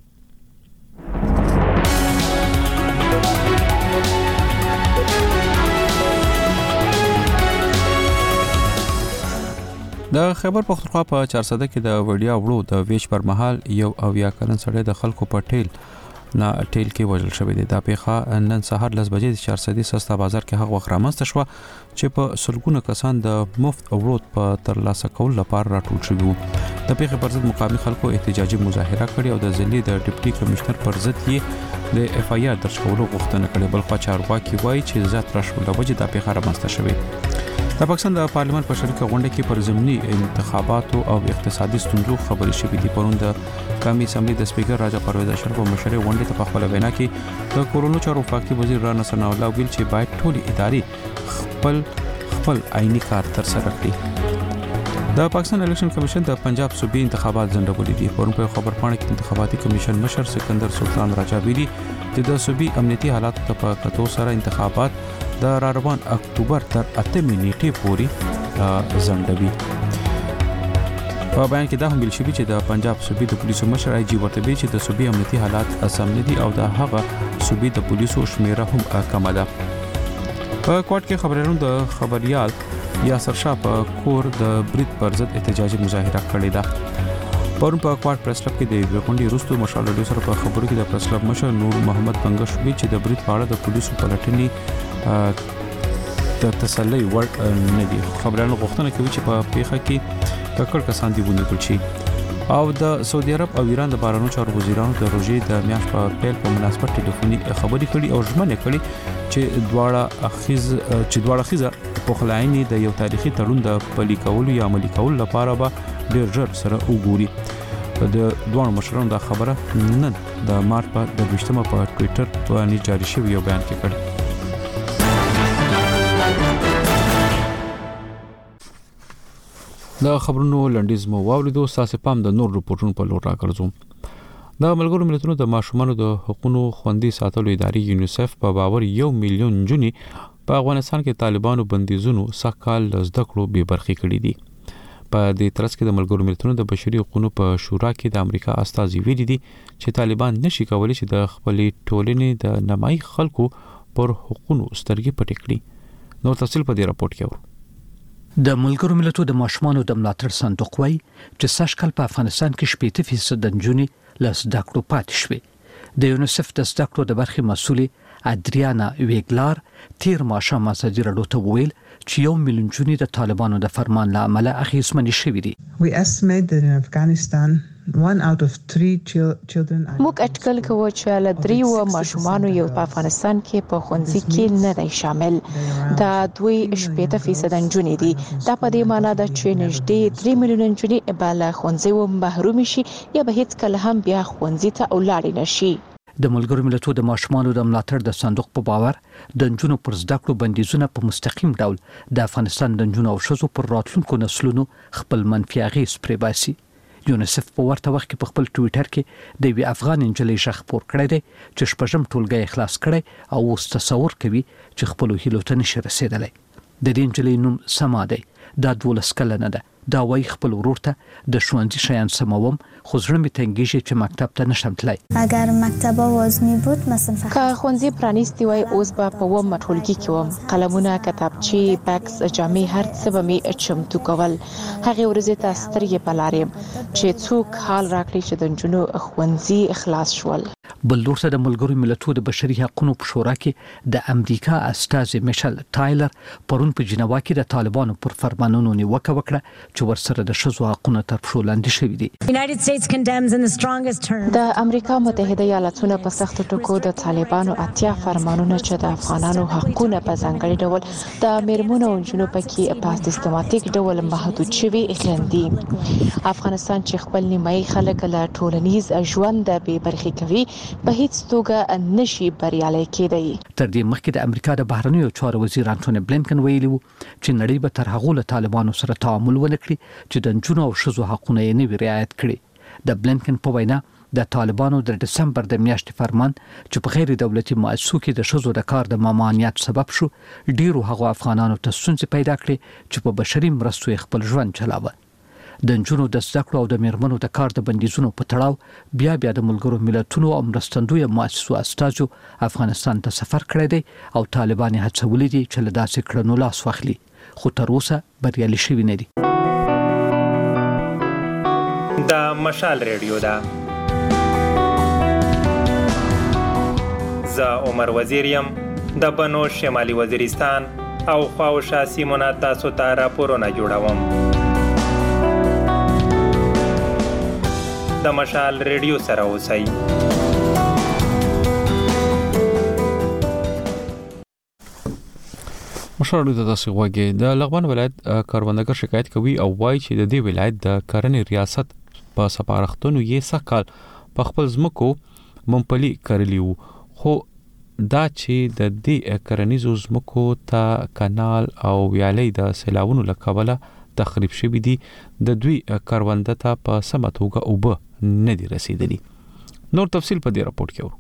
د خیبر پختونخوا په 400 کې د وړیا وړو د ویش پر مهال یو او یا کلن سړی د خلکو په ټیل کې وژل شوی دی. دا پیښه نن سهار 10 بجې د 400 سستا بازار کې هغه وخت رامنځته شوه چې په سلګونه کسان د مفت وړو په ترلاسه کول لپاره راټول شوي وو. د پیښې پر ضد مقامي خلکو احتجاجي مظاهره کړې او د ضلعي د ډیپټي کمشنر پر ضد یې د اف آی آر درج کولو غوښتنه کړې. بل خوا چارواکي وایي چې زیات رشوت د وجې د پیښه رامنځته شوې. د پاکستان د پارلیمان په شریکه غونډه کې پر ضمني انتخاباتو او اقتصادي ستونزو خبرې شوې دي. پرون د قومي اسمبلی د سپیکر راجا پرویز اشرف په مشرۍ غونډې ته په خپل وینا کې د کورونو چارو وفاقي وزیر رانا ثناء الله ویل چې باید ټولې ادارې خپل عیني کار تر سره کړي. د پاکستان الیکشن کمیشن د پنجاب صوبې انتخابات ځنډولي دي. پرون په خبر پاڼه کې انتخاباتي کمیشن مشر سکندر سلطان راجا ویلي چې د صوبې امنیتي حالات ته په کتو سره انتخابات د روان اکتوبر تر 8 نیټې پورې ځنډوي. په بیان کې دا هم ویل شوی چې د پنجاب صوبې د پولیسو مشر آی جی ورته ویلي چې د صوبې امنیتي حالات سم نه دي او د هغه صوبې د پولیسو شمیره هم کم ده. په کوټ کې خبرونو د خبريال یاسر شاه په کور د برید پر ضد احتجاجي مظاهره کړې ده. پرون په کوټ پریس کلب کې د غونډې وروسته مشال سره په خبرو کې د پریس کلب مشر نور محمد بنگش وی چې د برید په اړه د پولیسو پلټنې د تسلی ور نه دي. خبرانو غوښتنه کوي چې په پیښه کې ککړ کسان دی ونیول شي. او د سعودي عرب او ایران د بهرنیو چارو وزیرانو د روژې د میاشت په پیل په مناسبت ټلیفوني خبرې کړي او ژمنه کړي چې دواړه خيزه په خلاینې د یو تاریخي تړون د پلي کولو یا عملي کولو لپاره به ډېر ژر سره وګوري. د دوه مشرانو د خبره نن د مارچ په 20مه په ټوئیټر باندې جاری شوی یو بیان کې کړی. د خبرونو لنډیز مو واوریدو. ساسه پام د نور رپورټونو په لور راګرځوم. د ملګرو ملتونو د ماشومانو د حقوقو خوندي ساتلو ادارې یونیسف په باور 1 میلیون جنې په افغانستان کې طالبانو بندیزونو سکهال زده کړو به برخې کړې دي. په دې ترڅ کې د ملګرو ملتونو د بشري حقوقو په شورا کې د امریکا استازي ویلي دي چې طالبان نشي کولای چې د خپل ټولنې د نمای خلکو پر حقوقو سترګې پټې کړي. نو تفصیل په دې راپورټ کې ورو. د ملګرو ملتونو د ماشومانو د ملاتړ صندوق وايي چې سږکال په افغانستان کې 80% د نجونې له زده کړو پاتې شوې. د یونیسف د زده کړو د برخې مسؤلې ادریانا ویګلار تیر ماښام ازادي راډیو ته وویل چې 1 میلیون جنې د طالبانو د فرمان له امله اخیستمنې شوې دي. We estimate that in Afghanistan 1 out of 3 children موږ اټکل کوو چې له 3 ماشومانو یو په افغانستان کې په ښوونځي کې نه دی شامل. دا 2.8% نجونې دي. دا په دې معنی ده چې نږدې 3 میلیون نجونې به له ښوونځي محروم شي یا به هیڅ کله هم بیا ښوونځي ته ولاړ نه شي. د ملګرو ملتونو د ماشومانو د ملاتړ د صندوق په باور د نجونو پر زده کړو بندیزونه په مستقیم ډول د افغانستان د نجونو او ښځو پر راتلونکو نسلونو خپل منفي اغېز پرې باسي. یونیسف په ورته وخت کې په خپل ټوئیټر کې د وی افغان انجلۍ ژغ خپور کړی دی چې شپږم ټولګی خلاص کړی او اوس تصور کوي چې خپل هیلو ته نشي رسیدلی. د دې انجلۍ نوم سما دی. دا 12 کلنه ده دا وایي خپل ورور ته د ښوونځي شیان سموم خو زړه مې تنګېږي چې مکتب ته نشم تللی. اگر مکتب آواز می بود مثلا که ښوونځي پرانیستي وای اوس به په ومه ټولګي کې وم. قلمونه، کتابچې، بکس، جامې هر څه به مې چمتو کول. هغې ورځې ته سترګې په لار یم چې څوک حال راکړي چې د نجونو ښوونځي خلاص شول. بل لور ته د ملګرو ملتونو د بشري حقوقو په شورا کې د امریکا استازي میشل ټایلر پرون په جنیوا کې د طالبانو پر فرمانونو نیوکه وکړه چې ورسره د ښځو حقوقو تر پښو لاندې شوي دي. د امریکا متحده ایالاتونو په سخت ټکو د طالبانو 80 فرمانونه چې د افغانانو حقوقونه په ځانګړي ډول د میرمنو او نجونو پکې په سیستماتیک ډول محدود شوي غندي. افغانستان چې خپل نیمایي خلک له ټولنیز ژوند بې برخې کوي په هیڅ توګه نشي بریالي کېدی. تر دې مخکې د امریکا د بهرنیو چارو وزیر انټونی بلینکن ویلي وو چې نړۍ به تر هغه له طالبانو سره تعامل ونکړي چې د نجونو او ښځو حقوقونه یې نه وي رعایت کړي. د بلینکن په وینا د طالبانو د دسمبر د میاشتې فرمان چې په غیر دولتي مؤسسو کې د ښځو د کار د ممانعت سبب شو ډیرو هغو افغانانو ته ستونزې پیدا کړې چې په بشري مرستو خپل ژوند چلاوه. د نجونو د زده کړو او د میرمنو د کار د بندیزونو په تړاو بیا د ملګرو ملتونو او مرستندویه مؤسسو استازو افغانستان ته سفر کړی دی او طالبان هڅولي دي چې له داسې کړنو لاس واخلي خو تر اوسه بریالي شوي نه دي. د مشال ریډیو ده. زه عمر وزیر یم د بنو شمالي وزیرستان او خواوشا سیمونه تاسو ته راپورونه جوړوم. د مشال ریډیو سره اوسئ. مشال ریډیو ته تاسو غوږی. د لغمان ولایت کاروندګر شکایت کوي او وایي چې د دې ولایت د کرنې ریاست په سپارښتنو یې سکهال په خپل ځمکو ممپلي کرلی وو خو دا چې د دې کرنیزو ځمکو ته کانال او ویالې د سیلاوونو له کبله تخریب شوي دي. د دوی کرونده ته په سمه توګه اوبه نه دي رسیدلي. نور تفصیل په دې راپورټ کې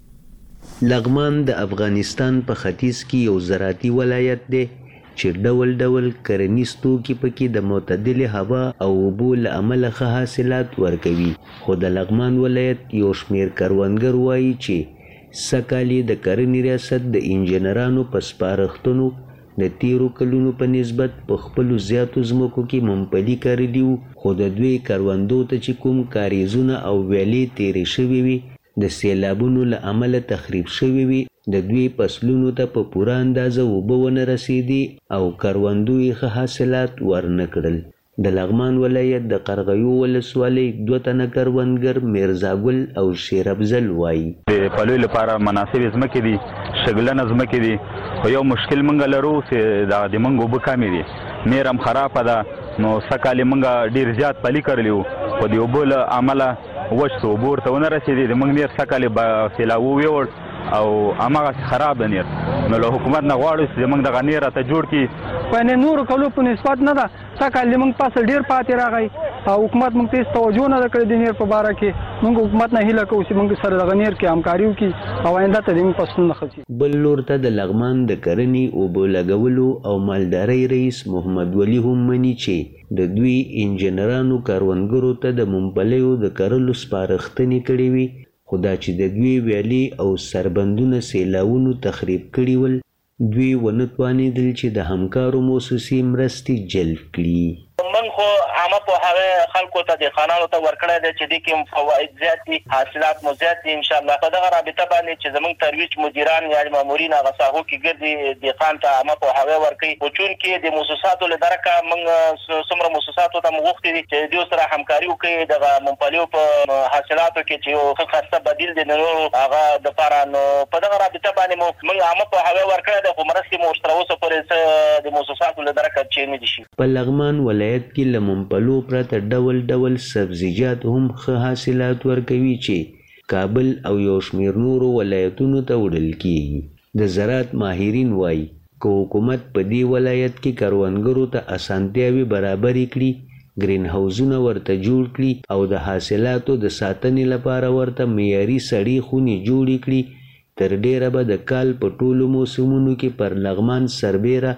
ورو. لغمان د افغانستان په ختیځ کې یو زراعتي ولایت دی چې ډول ډول کرنیز توکي پکې د معتدلې هوا او اوبو له امله ښه حاصلات ورکوي. خو د لغمان ولایت یو شمېر کروندګر وایي چې سږ د کرنې ریاست د انجینرانو په سپارښتنو د تیرو کلونو په نسبت په خپلو زیاتو ځمکو کې ممپلي کرلي وو خو د دوی کروندو ته چې کوم کاریزونه او ویالې تیرې شوي وي د سیلابونو له امله تخریب شوي وي د دوی فصلونو ته په پوره اندازه اوبه ونه رسېدې او کروندو یې ښه حاصلات ورنه کړل. د لغمان ولایت د قرغیو ولسوالۍ 2 تنه کروندګر میرزاګل او شیر افضل وایي د پلوي لپاره مناسبې ځمکې دي شګلنه ځمکې دي خو یو مشکل مونږ لرو چې د مونږ اوبه کمې دي میرم خرابه ده نو سکهال مونږ ډیر زیات پلي کړلی وو په دې اوبو له امله وچ شو اوبو ورته ونه رسېدې د مونږ نیر سکهال سیلاو ویوړ او هماغسې خراب ده نیر نو له حکومت نه غواړو چې زمونږ دغه نیر راته جوړ کړي په نورو کلو په نسبت نه ده سږ کال موږ فصل ډیر پاتې راغی او حکومت موږ ته هیڅ توجه نه ده کړې د نیر په باره کې. موږ حکومت نه هیله کوو چې موږ سره دغه نیر کې همکاري وکړي او آینده ته زموږ فصلونه ښه شي. بل لور ته د لغمان د کرنې اوبو لګولو او مالدارۍ رئیس محمد ولی هم مني چې د دوی انجینرانو کروندګرو ته د ممپلیو د کرلو سپارښتنې کړې وي خو دا چې د دوی ویالې او سربندونه سیلاوونو تخریب کړي ول دوی ونه توانېدل چې د همکارو موسسې مرستې جلب کړي. من خو عامه پوهاوی خلکو ته د خانانو ته ورکړی دی چې دې کې فواید زیات دي حاصلات مو زیات دي انشاءالله. په دغه رابطه باندې چې زموږ ترویج مدیران یا مامورین هغه ساحو کې ګرځي دهقان ته عامه پوهاوی ورکوي خو چونکې د موسساتو له درکه موږ څومره موسساتو ته موږ غوښتي دي چې دوی سره همکاري وکړي دغه ممپلیو په حاصلاتو کې چې یو ښه خاصه بدیل دی نو هغه دپاره نو په دغه رابطه باندې موږ عامه پوهاوی ورکړی دی خو مرستې مو ورسره اوسه پورې د موسساتو له درکه چې نه دي شي. په لغمان ولایت کې له ممپلو پرته ډول ډول سبزیجات هم ښه حاصلات ورکوي چې کابل او یو شمېر نورو ولایتونو ته وړل کیږي. د زراعت ماهرین وایي که حکومت په دې ولایت کې کروندګرو ته اسانتیاوې برابرې کړي ګرین هاوزونه ورته جوړ کړي او د حاصلاتو د ساتنې لپاره ورته معیاري سړې خونې جوړې کړي تر ډیره به د کال په ټولو موسمونو کې پر لغمان سربیره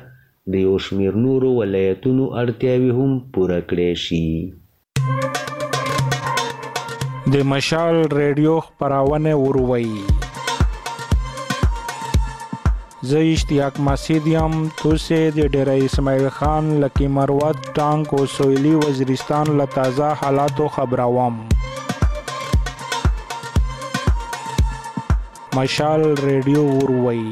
د یو شمېر نورو ولایتونو اړتیاوې هم پوره کړې شي. د مشال ریډیو خپرونه وروي. زه اشتیاق مسعود یم. توسه د ډیره اسماعیل خان لکی مروت ټانک او سویلی وزیرستان له تازه حالاتو خبروم. مشال ریډیو وروي.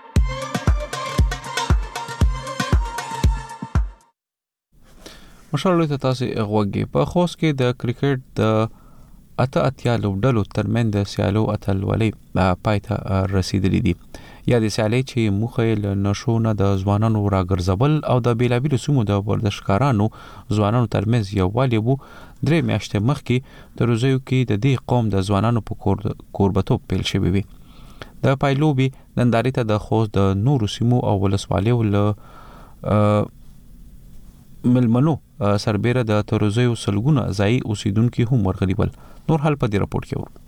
مشال ته تاسو غوږی په خوست کې د کرکټ د اتیا لوبډلو ترمن د سیالو اتلولۍ پایته رسیدلې دي. یا د سیالۍ چې موخه له نشو نه د ځوانانو راګرځبل او د بیلابیلو سیمو د ورزشکارانو ځوانانو ترمنځ یووالی وو. 3 میاشتې مخکې د روزیو کې د دې قوم د ځوانانو په کوربتوب پیل شوی وي. د پایلوبي نندارې ته د خوست د نورو سیمو او ولسوالیو له ملمنو سربېره د تروزیو سلګونه ځای اوسیدونکو هم ورغلي ول. نور حال په دې راپورټ کې وو.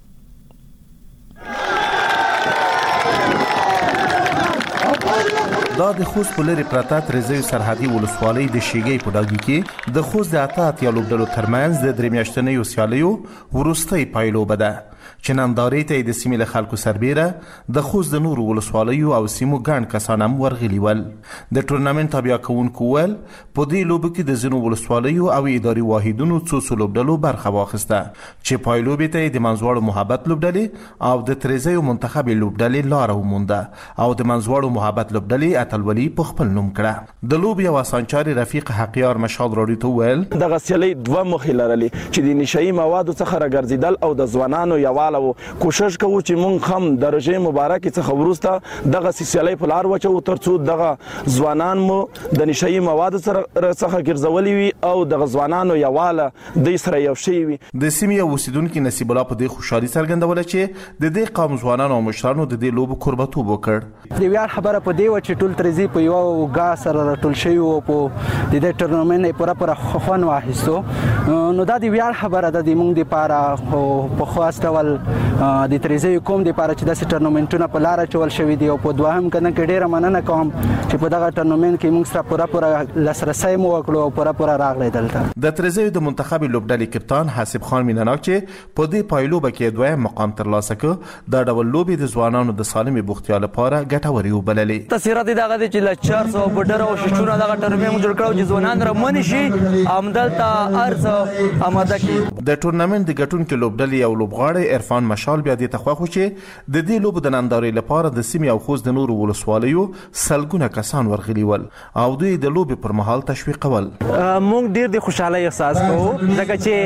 دا د خوست په لري پراته ترزیو سرحدي ولسوالۍ د شیګي په ډاګي کې د خوست د اتیا لوبډلو ترمنځ د 3 میاشتنۍ سیالیو وروستۍ پایلوبه ده چې نندارې ته د سیمې له خلکو سربېره د خوست د نورو ولسوالیو او سیمو ګڼ کسان هم ورغلي ول. د ټورنمنټ تابع کوونکو ول په دې لوبو کې د ځینو ولسوالیو او اداري واحدونو څو لوبډلو برخه واخیسته چې پایلوبې ته د منځوړو محبت لوبډلې او د ترزیو منتخب لوبډلې لار ومونده او د منځوړو محبت لوبډلې اتلولي په خپل نوم کړه. د لوب یو اسانچاري رفیق حقیار مشال راډیو ته ویل دغه سیالۍ دوه موخې لرلې چې د نشئی موادو څخه راګرځیدل او د ځوانانو یواله کوشش کوو چې مونږ هم د رژیم مبارک څخه وروسته دغه سیالۍ په لار وچو ترڅو دغه ځوانان مو د نشئی موادو څخه ګرځولي وي او دغه ځوانانو یواله د سره یو شی وي. د سیمې اوسیدونکو نصیب الله په دې خوشحالي څرګندوله چې د دې قوم ځوانانو او مشرانو د دې لوب کوربتوب وکړ. د ویاړ خبره په دی و چې ټول ترزی په یو غا سره ټول شي او په دې ټورنمنت پوره خوان واهستو. نو دا د ویاړ خبره ده د مونږ لپاره په خاص ډول د ترزی کوم د لپاره چې د ټورنمنټونو په لار چول شوې دي او په دوهم کنه کې ډیره مننه کوم چې په دغه ټورنمنت کې موږ سره پوره لاسرسي مو وکړو او پوره راغلی دلته. د ترزی د منتخب لوبډلې کپتان حسیب خان میناناک چې په دې پایلوبه کې دویم مقام ترلاسه کړ دا ډول لوبې د ځوانانو د سالمې بوختیا لپاره ګټورې وبللې. تاثیرات دغه چې ل 400 بډر او ششونه دغه ټورنمنت جوړ کړو چې ځوانان رمن شي عمدلته ارز آماده کی. د ټورنمنت د ګټونکو لوبډلې او لوبغاړي عرفان مشال بیا د تخواخو چې د دې لوب د نندارې لپاره د سیمې او خوست د نورو ولسوالیو سلګونه کسان ورغلي ول او دوی د لوب پر مهال تشویقول. مونږ ډیر د خوشاله احساس کوو ځکه چې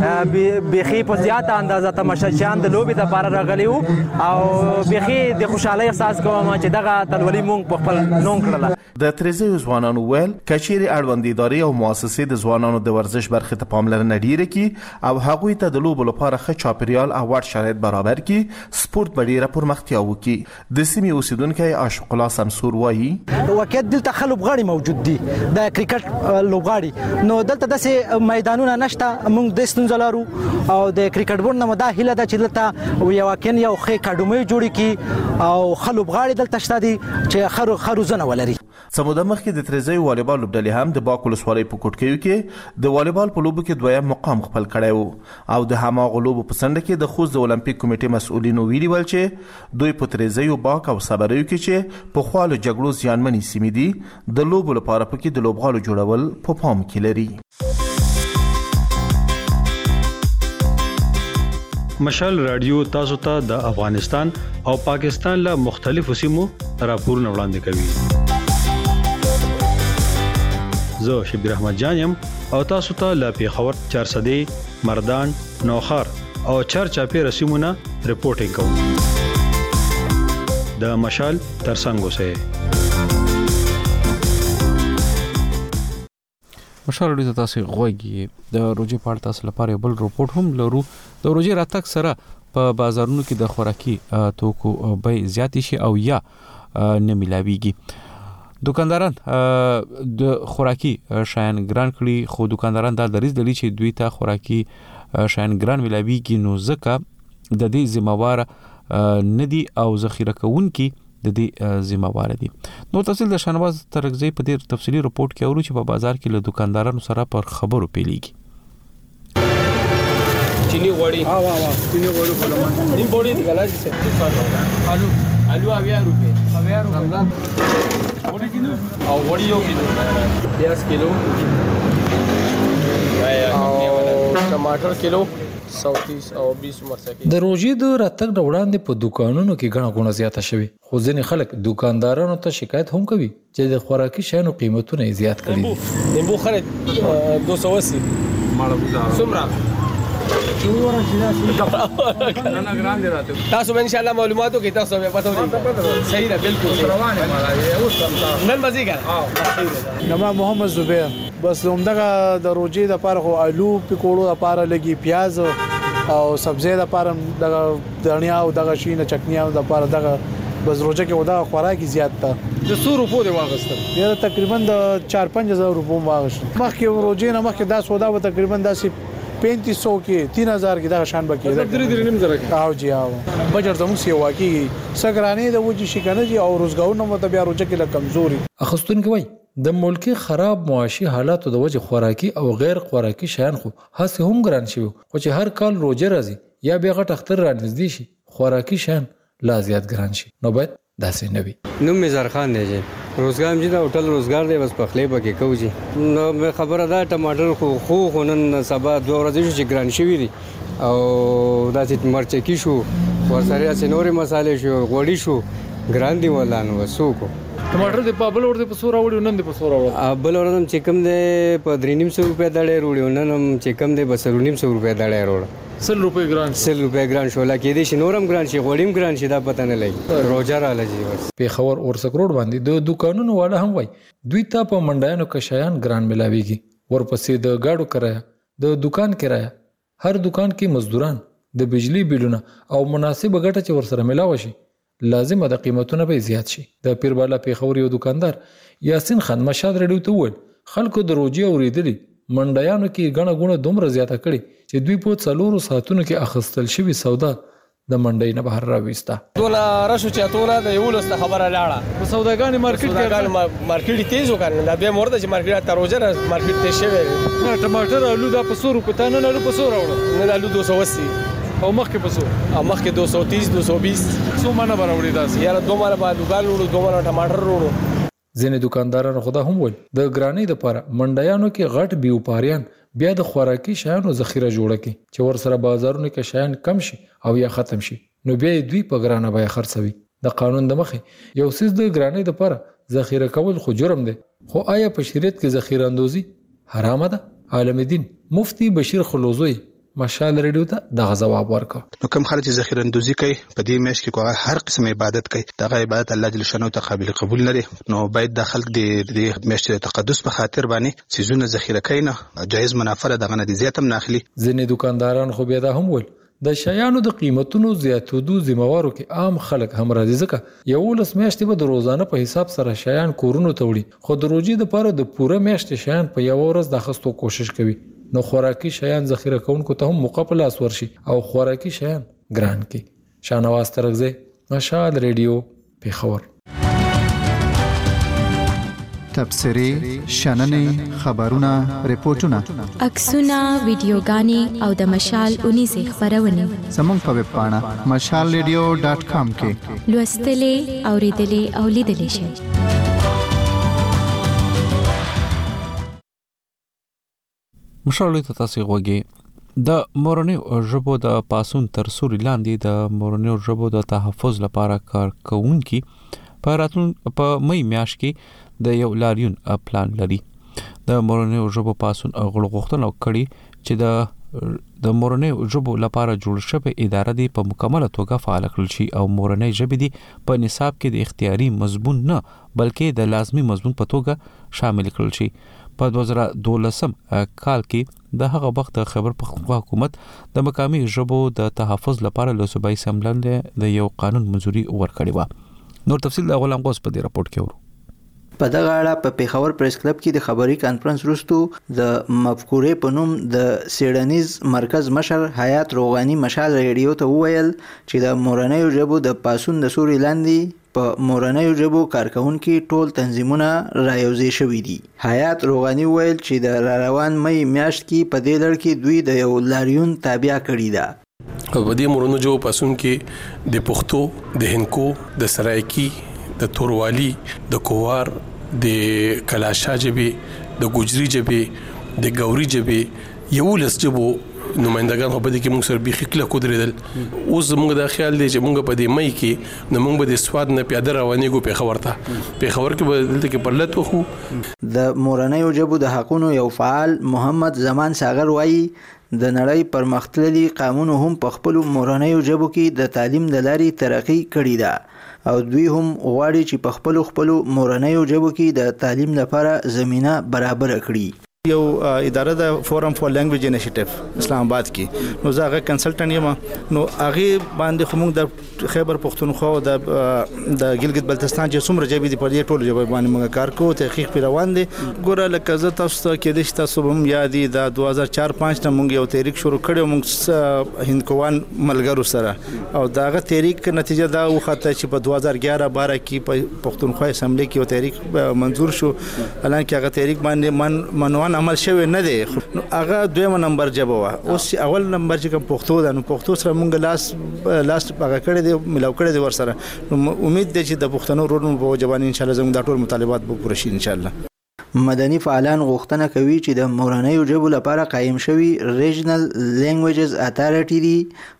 بيخي په زیاته اندازه تماشاچیان د لوب لپاره راغلي او بيخي د خوشاله احساس کوم چې دغه تلولي مونږ په خپل نوم کړل. د ترزیو ځوانانو ول کچيري اړوند ادارې او مؤسسې د ځوانانو د ورزش برخه ته پاملرنه ډیره کی او هغوی ته د لوب لپاره ښه چاپیریال او وړ شرایط برابر کی سپورت ډیره پرمختیا وکي. د سیمې اوسیدونکو عاشق الله سمسور وایي واقعیت دلته خلک غاړي موجود دي د کرکټ لوبغاړي نو دلته د میدانونو نشته مونږ د ستونزلارو او د کرکټ بورډ نه مداخله ده چې دلته یو واقعي یو ښه اکاډمي جوړی کی او خلک غاړي دلته شته دي چې خروزنه ولري. سموده مخکې د ترزی والیبال لوبډلې هم د باک ولسوالۍ په کوټکیو کې د والیبال په لوبو کې دویم مقام خپل کړی وو او د هماغه لوبو په څنډه کې د خوست د اولمپیک کمیټې مسؤلینو ویلي ول چې دوی په ترزی او باک او صبریو کې چې په خوالو جګړو زیانمنې سیمې دي د لوبو لپاره پکې د لوبغالو جوړول په پام کې لري. مشال رادیو تاسو ته د افغانستان او پاکستان له مختلفو سیمو راپورونه وړاندې کوي. زه شبیر احمد جان یم او تاسو ته له پیښور 400 مردان نوخار او چرچاپی رسیمونه رپورټینګ کوم. د مشال ترڅنګ اوسئ. مشال ډیره تاسو غوږی د روجي پارت تاسو لپاره بل رپورټ هم لرو. د روجي راتګ سره په بازارونو کې د خوراکي توکو بیه زیات شي او یا نه ملاويږي. دکانداران د خوراکي شیان ګران کړي خو دکانداران دا دریځ لري چې دوی ته خوراکي شیان ګران ملاويږي نو ځکه د دې ذمہوار ندي او ذخیره کوونکي د دې ذمہوار دي. نو تفصیل د شنواز ترغزی په ډیر تفصیلی رپورت کې اورو چې په بازار کې له دکاندارانو سره پر خبرو پیلېږي. چینی غوړي چینی غوړي په دې بوډي دی ګلا چې आलू 80 रुपए रमजान غوړي کینو او غوړي یو کینو 10 کیلو او ټماټر کیلو 130 او 20 مرسکی. د روزي د راتګ د وړاندې په دکانونو کې غڼه غونه زیاته شوي، خو ځینې خلک دکاندارانو ته شکایت هم کوي چې د خوراکي شیانو قیمتونه زیات کړي دي. لیمبو خرید 280 ماړه سمرا تاسو ان شاء الله معلوماتو کې تاسو به پته ولرئ. صحیح ده بالکل روانه مالا نن مزي کړه. نما محمد زبیر بس همدغه د روزي د لپاره خو آلو پکوړو لپاره لګي پیاز او سبزی لپاره دغه دنیا او دغه شینه چکنیا لپاره دغه بس روزه کې ودا خوراکي زیات تا د 100 روپو دی واغستل. یا تقریبا د 4-5000 روپو واغشت. مخکې روزي نه مخکې دا سودا و تقریبا داسې 3500 کې 3000 کې دا شان بکې دا درې نیم زره کې او جی او بجټ زموږ سی واکي سګرانی د وجې شکنه جی او روزګارو نو متبیا روزه کې له کمزوري اخستون کوي. د ملکی خراب معاشي حالاتو د وجې خوراکي او غیر خوراکي شیان خو هڅه هم ګران شي، خو چې هر کال روزه راځي یا به غټ اختر را نږدې شي خوراکي شیان لا زیات ګران شي. نو باید داسې نه وي. نوم مزار خان دی جی روزګار مې دا هوټل روزګار دی بس پخلې پکې کوجی. نو خبره ده ټماټر خو نن سبا 2 ورځې چې ګران شوی دي او داسې مرچکی شو ورسره سينوري مصالې شو غوړي شو ګران دی ولانو وسوکو. ټماټر د پابل ور دي په سور راوړي نن د په سور راوړي ابل ورم چې کم دی په 300 روپیا دړې وروړي نن هم چې کم دی په 300 روپیا دړې وروړي. 100 روپے ګران شو لکه دې شنورم ګران شي غوړیم ګران شي دا پته نه لګي روزه را لږی بس. په خبر اور سکروډ باندې د دکانونو والا هم وای دوی ته په منډایانو کې شیان ګران ملاويږي، ورپسې د گاډو کرایه، د دکان کرایه، هر دکان کې مزدوران، د بجلی بیلونه او مناسب ګټه چې ورسره ملاوي شي لازم د قیمتونو به زیات شي. د پیربالا په خبر یو دکاندار یاسین خان مشاد رډیو ته وویل خلکو د روزي اوریدلي منډایانو کې غڼه غونه دومره زیاته کړي چې دوی په 4 ساعتونو کې اخستل شوی سودا د منډای نه بهر راويستا. دوله راشو چاتونه د یو لسته خبره لاړه په سوداګانې مارکیټ تیز وکړ نه به مرده چې مارکیټ ته روزه مارکیټ ته شوی نه ټماټر آلو دا په 100 روپے نه آلو په 100 راوړل نه آلو 280 او مخکې په 100 او مخکې 230 220 څو مانه براوړي داسې یاره 2 مانه په دکان وړو 2 مانه ټماټر وړو. ځینې دکاندارانو خدا هم ول د ګرانی د لپاره منډایانو کې غټ بیوپاریان بیا د خوراکي شیانو ذخیره جوړه کی چې ور سره بازارونو کې شیان کم شي او یا ختم شي نو بیا دوی په ګرانه بیا خرڅوي. د قانون د مخې یو څه د ګرانی د لپاره ذخیره کول خو جرم دی، خو آیا په شریعت کې ذخیره اندوزي حرام ده؟ عالم دین مفتی بشیر خلوزوی مشال ریډیو ته د جواب ورکړ. نو کوم خلک چې ذخیره اندوزي کوي په دې میاشت کې کوه هر قسم عبادت کوي دغه عبادت الله جل شانو ته قابل قبول نه دی، نو باید د خلک د میاشت تقدس په خاطر باندې سيزونه ذخیره کوي نه جایز منافره دغه نه دي زیاتم ناخلي. ځینې دکانداران خو بیا دا هم ول د شیانو د قیمتونو زیاتېدو ذمہوارو کې عام خلک هم راځي ځکه یو لس میاشتې به د روزانه په حساب سره شیان کورونو ته وړي، خو د روزي لپاره د پوره میاشتې شیان په یو ورځ د اخیستو کوشش کوي. نو خوراکي شیان ذخیره کوونکو ته هم مقابل اس ورشي او خوراکي شیان ګران کی. شانواز ترغزه مشال ریډیو پیښور. تبصرې شننې خبرونه ریپورتونه عکسونه ویډیوګانې او د مشال 19 خبرونه زموږ په ویب پاڼه mashalradio.com کې لوستلې اوریدلې او لیدلې شئ. مشال ته تاسو غوږی د مورنیو ژبو د پاسون تر سوري لاندې د مورنیو ژبو د تحفظ لپاره کار کوونکي په مې میاشت کې د یو لاریون پلان لري. د مورنیو ژبو پاسون غوړ غوښتنه کړي چې د مورنیو ژبو لپاره جوړ شوی اداره دی په مکمله توګه فعال کړل شي او مورنۍ ژبې دی په نصاب کې د اختیاري مضمون نه بلکې د لازمي مضمون په توګه شامل کړل شي. په 2012 کال کې د هغه وخت خبر پښتونخوا حکومت د مقامي ژبو د تحفظ لپاره له صوبایي اسمبلې د یو قانون منځوري ورکړی و. نور تفصیل د غلام غوس په دې راپورټ کې ورو. په دغه اړه په پیښور پریس کلب کې د خبري کانفرنس وروسته د مفکورې په نوم د سیډنیز مرکز مشر حیات روغاني مشال ریډیو ته وویل چې د مورنیو ژبو د پاسون د سوري لاندې په مورنیو ژبو کارکونکي ټول تنظیمونه رايوځای شوي دي. حیات روغاني وویل چې د روان مې میاشت کې په دې لړ کې دوی د یو لاریون تابع کړی ده. په دې مورنیو ژبو پاسون کې د پښتو، د هندکو، د سرایکی، د توروالي، د کووار، د کلاشا ژبې، د ګوجري ژبې، د ګوري ژبې، یو لس ژبو نمائندگان خو په دې کې موږ سره بیخي کلک ودرېدل. اوس زموږ دا خیال دی چې موږ په دې مې کې نو موږ به د سواد نه پیاده روانېږو پیښور ته. پیښور کې به دلته کې پرلت وخو. د مورنیو ژبو د حقونو یو فعال محمد زمان ساغر وایي د نړۍ پرمختللي قانون هم په خپل مورنیو ژبو کې د تعلیم د لارې ترقی کړې ده او دوی هم غواړي چې په خپل مورنیو ژبو کې د تعلیم لپاره زمينه برابر کړي. یو اداره د فورم فور لینګویج انیشیټیو اسلام آباد کې نو زه هغه کنسلټنټ یم. نو هغه باندې خو موږ د خیبر پختونخوا او د ګلګت بلتستان چې څومره ژبې دي په دې ټولو ژبې باندې موږ کار کوو. تحقیق په روان دي. ګوره لکه زه تاسو ته کې د تاسو هم یاد دي د 2004-5 نه موږ یو تحریک شروع کړو موږ هندکوان ملګرو سره او داغه تحریک نتیجه دا وخته چې په 2011-12 کې په پختونخوا اسمبلی کې یو تحریک منظور شو. حالانکه هغه تحریک باندې منوان عمل شوی نه دی. هغه دویم نمبر ژبه وا. اوس اول نمبر چې کوم پښتو ده نو پښتو سره مونږ لاس هغه کړی دی ملاو کړی دی ور سره. نو امید دی چې د پښتنو رول په ژبه ان شاء الله زموږ د ټول مطالبات به پوره شي ان شاء الله. مدني فعالان غوښتنه کوي چې د مورنیو ژبو لپاره قائم شوی ریجنل لینګویجز اتارټي دی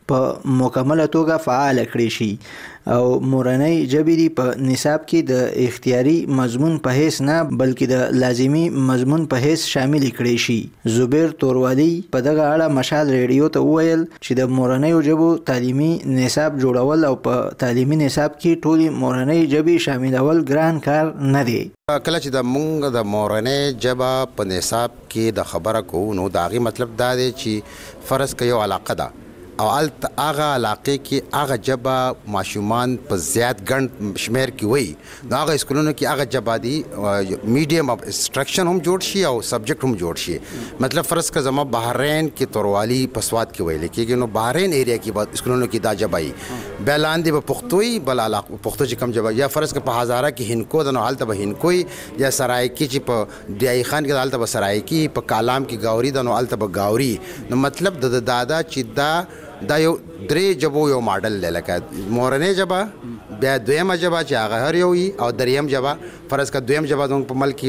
په مکمله توګه فعال کړی شي او مورنۍ ژبې دی په نصاب کې د اختیاري مضمون په هیڅ نه بلکې د لازمی مضمون په هیڅ شامل کړي شي. زبیر توروالي په دغه اړه مشال ریډیو ته وویل چې د مورنۍ ژبو تعلیمي نصاب جوړول او په تعلیمي نصاب کې ټولې مورنۍ ژبې شاملول ګران کار نه دی. کله چې د مونږ د مورنۍ ژبه په نصاب کې د خبره کوو نو دا غي مطلب دا دی چې فرض کيو علاقه ده او هغه علاقې کې هغه ژبه ماشومان په زیات ګڼ شمیر کې وي نو هغه اسکولونو کې هغه ژبه دي میډیم اف انسټرکشن هم جوړ شي او سبجیکټ هم جوړ شي. مطلب فرض کړه زما بحرین کې توروالي په سواد کې ویل کېږي نو بحرین ایریا کې به اسکولونو کې دا ژبه وي بیلاندې به پښتوي بل علاقه پښتو چې کم ژبه یا فرض کړه په هزاره کې هندکو د نو حالت به هندکوي یا سرایکی چې په ډیای خان کې حالت به سرایکی په کالام کې گاوري د نو حالت به گاوري. نو مطلب د دادا چې دا یو درې ژبو یو ماډل لکه مورنۍ ژبه بیا دویمه ژبه چې هغه هر یو وي او دریم ژبه فرض کړه دویم ژبه د په ملک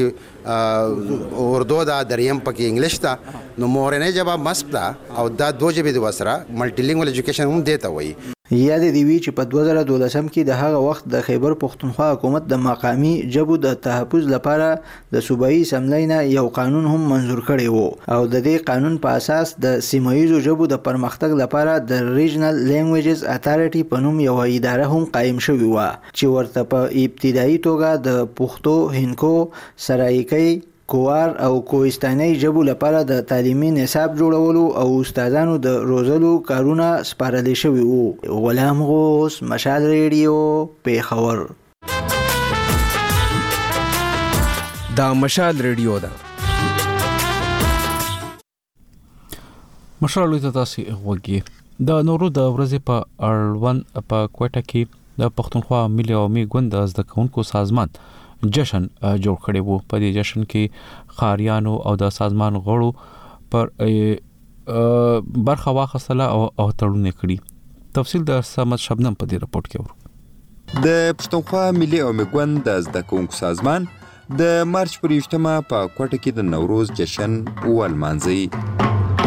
اردو دا دریم پکې انګلیش دا نو مورنۍ ژبه مسک دا او دا دوه ژبې د وسره ملټي لینګوال ایجوکیشن هم دیتا وایي. یاد دی وی چې په 2012 کې د هغه وخت د خیبر پختونخوا حکومت د مقامی ژبو د تحفظ لپاره د صوبایي اسمبلی نه یو قانون هم منظور کړی وو او د دې قانون په اساس د سیمایي ژبو د پرمختګ لپاره د ریجنل لینګویجز اتارټي په نوم یو اداره هم قائم شوې و چې ورته په ابتدایي توګه د پښتو، هندکو، سرایکی، کووار او کوهستاني ژبو لپاره د تعلیمي نصاب جوړولو او استادانو د روزلو کارونه سپارل شوي وو. غلام غوث، مشال ریډیو، پیښور. دا مشال ریډیو ده. مشال ته تاسو وګورئ د نورو د ورځې په اړوند په کوټه کې د پښتونخوا ملي عوامي ګوند د زده کوونکو سازمان جشن جوړ کړی وو. په دې جشن کې خاریانو او د سازمان غړو پر برخه واخیستله او تړون کړی. تفصیل د سمت شبنم په دې رپورت کې ورو. د پښتونخوا ملي عوامي ګوند د زده کوونکو سازمان د مارچ پر 28 په کوټه کې د نوروز جشن ولمانځي.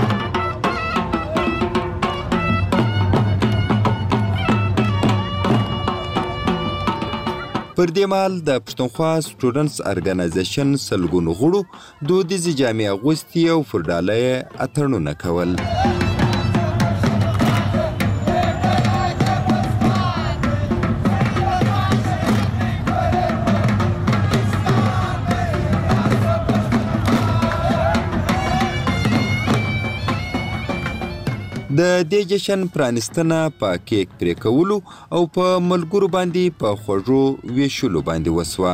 پر دې مهال د پښتونخوا سټوډنټس ارګنایزیشن سلګونو غړو دودیزې جامې اغوستې او پر ډاله یې اتڼونه کول. د دې جشن پرانستنه په کیک پرې کولو او په ملګرو باندې په خوږو ویشلو باندې وسوه.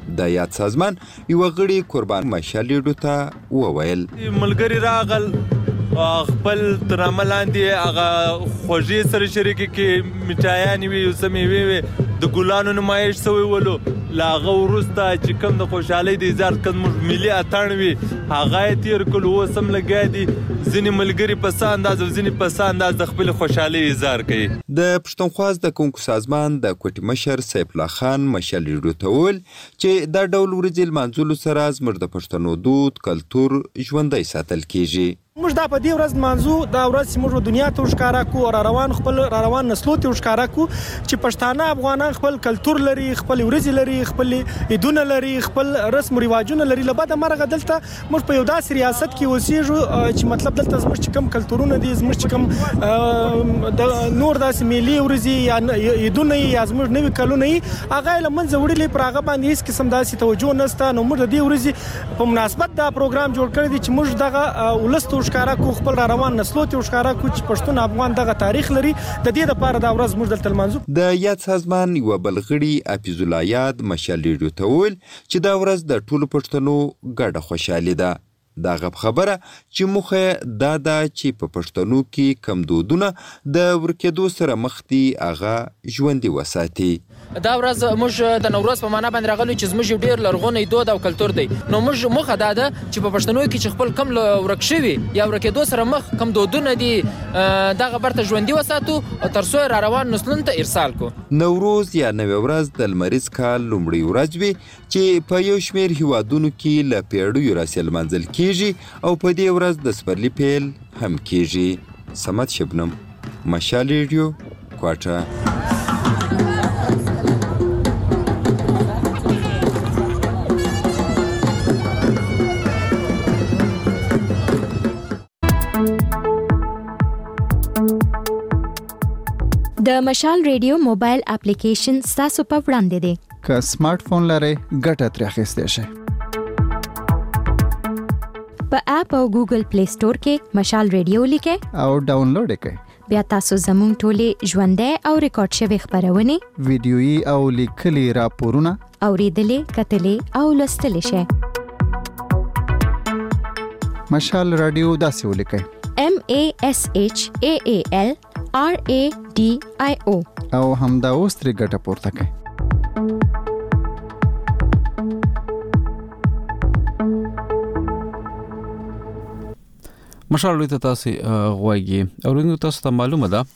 د یاد سازمان یوه غړي قربان مشال ریډیو ته وویل ملګري راغل خپل تر عمل لاندې هغه خوږې سره شریکې کې مټایانې وي څه مېوې وي د ګلانو نمایش شوی ولو له هغه وروسته چې کوم د خوشحالۍ د اظهار کوم ملي اتڼ وي هغه یې تېر کړو اوس هم لګیا دي ځینې ملګري په څه انداز او ځینې په څه انداز د خپلې خوشحالۍ اظهار کوي. د پښتونخوا زده کوونکو سازمان د کوټې مشر سیف الله خان مشال ریډیو ته وویل چې دا ډول ورځې لمانځلو سره زموږ د پښتنو دود کلتور ژوندی ساتل کیږي. موږ دا په دې ورځ مانځو دا ورځ چې موږ دنیا ته ښکارا کو او خپل روان نسلو ته ښکارا کو چې پښتانه افغانان خپل کلتور لري خپل ورځې لري خپل عیدونه لري خپل رسم رواجونه لري لبد مرغه دلته موږ په یو داسې ریاست کې اوسېږو چې مطلب دلته زموږ چې کوم کلتورونه دي زموږ چې کوم د نور داسې ملي ورځې یا عیدونه یا زموږ نوي کلونه هغه لمنځه وړلې پر هغه باندې هیڅ قسم داسې توجه نشته. نو موږ د دې ورځې په مناسبت دا پروګرام جوړ کړی دی چې موږ دغه ولست ښکارا کو خپل روان نسلو ته ښکارا کو چې پښتون افغان دغه تاریخ لري د دې لپاره دا ورځ موږ دلته لمانځو. د یاد سازمان یوه بل غړي حفیظ الله یاد مشال ریډیو ته وویل چې دا ورځ د ټولو پښتنو ګډه خوشحالي ده. دا خبره چې موخه دا ده چې په پښتنو کې کم دودونه د ورکېدو سره مخ دي هغه ژوندي وساتي. دا ورځ موږ د نوروز په معنا باندې راغلو چې زموږ ډیر لرغونی دود او کلتور دی. نو موږ موخه دا ده چې په پښتنو کې چې خپل کم ورک شوي یا ورکېدو سره مخ کم دودونه دي دغه برته ژوندي وساتو او تر څو را روان نسلونو ته ارسال کو. نوروز یا نوی ورځ د لمریز کال لومړۍ ورځ وي چې په یو شمېر هیوادونو کې له پیړیو راهیسې لمانځل کیږي او په دې ورځ د سپرلي پیل هم کیږي. صمد شبنم مشال ریډیو کوټه. د مشال ریډیو موبایل اپلیکیشن ستاسو په وړاندې دی. که سمارټ فون لرئ ګټه ترې اخیستی شئ. په اپ او ګوګل پلی سٹور کې مشال ریډیو لیکئ او ډاونلوډ کړئ. بیا تاسو زموږ ټولې ژوندۍ او ریکارډ شوي خپرونې ویډیويي او لیکلي راپورونه اوریدلې کتلې او لوستلی شئ. مشال رادیو داسې ولیکئ MASHAAL RADIO او همدا اوس ترې ګټه پورته کړئ. مشال ریډیو ته تاسو غواړئ او تاسو ته معلومه ده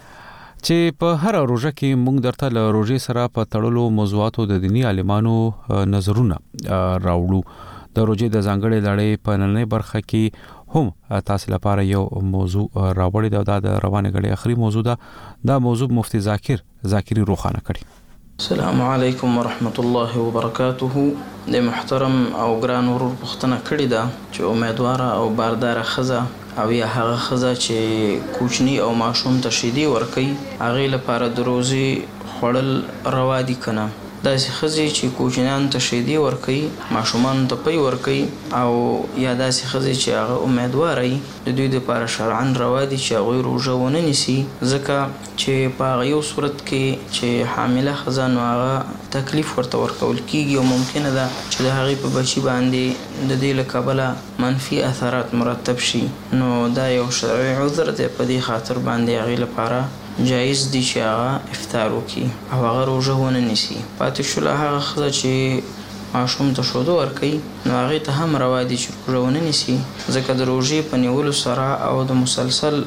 چې په هر روزه کې موږ درته له روزې سره په تړلو موضوعاتو د دینی عالمانو نظرونه راوړو. د روزې د ځانګړې لړۍ په نننۍ برخه کې هم تاسو لپاره یو موضوع راوړی دا د روانه غړي اخري موضوع ده. دا موضوع مفتی ذاکری روخانه کړي. السلام علیکم ورحمت الله وبرکاته. د محترم او ګران ورور پښتنه کړي ده چې امیدواره او باردار خزه او یا هغه خزه چې کوچنی او ماشوم ته شیدې ورکي هغه لپاره د روزي خړل روا دي کنه. داسې خزي چې کوچنیان ته شیدې ورکي ماشومان ته پي ورکي او یا داسې خزي چې هغه امیدواري د دوی لپاره شرعاً روا دي چې هغه روزه ونه نیسي ځکه چې په یو صورت کې چې حامله خزه نو هغه تکلیف ورته ورکول کیږي او ممکنه ده چې د هغې په بچي باندې د دې له کبله منفي اثرات مرتب شي. نو دا یو شرعي عذر دی په دې خاطر باندې هغې لپاره جایز دي چې هغه افطار وکړي او هغه روزه ونه نیسي. پاتې شوله هغه ښځه چې ماشوم ته شوده ورکوي نو هغې ته هم روا دي چې روزه ونه نیسي ځکه د روژې په نیولو سره او د مسلسل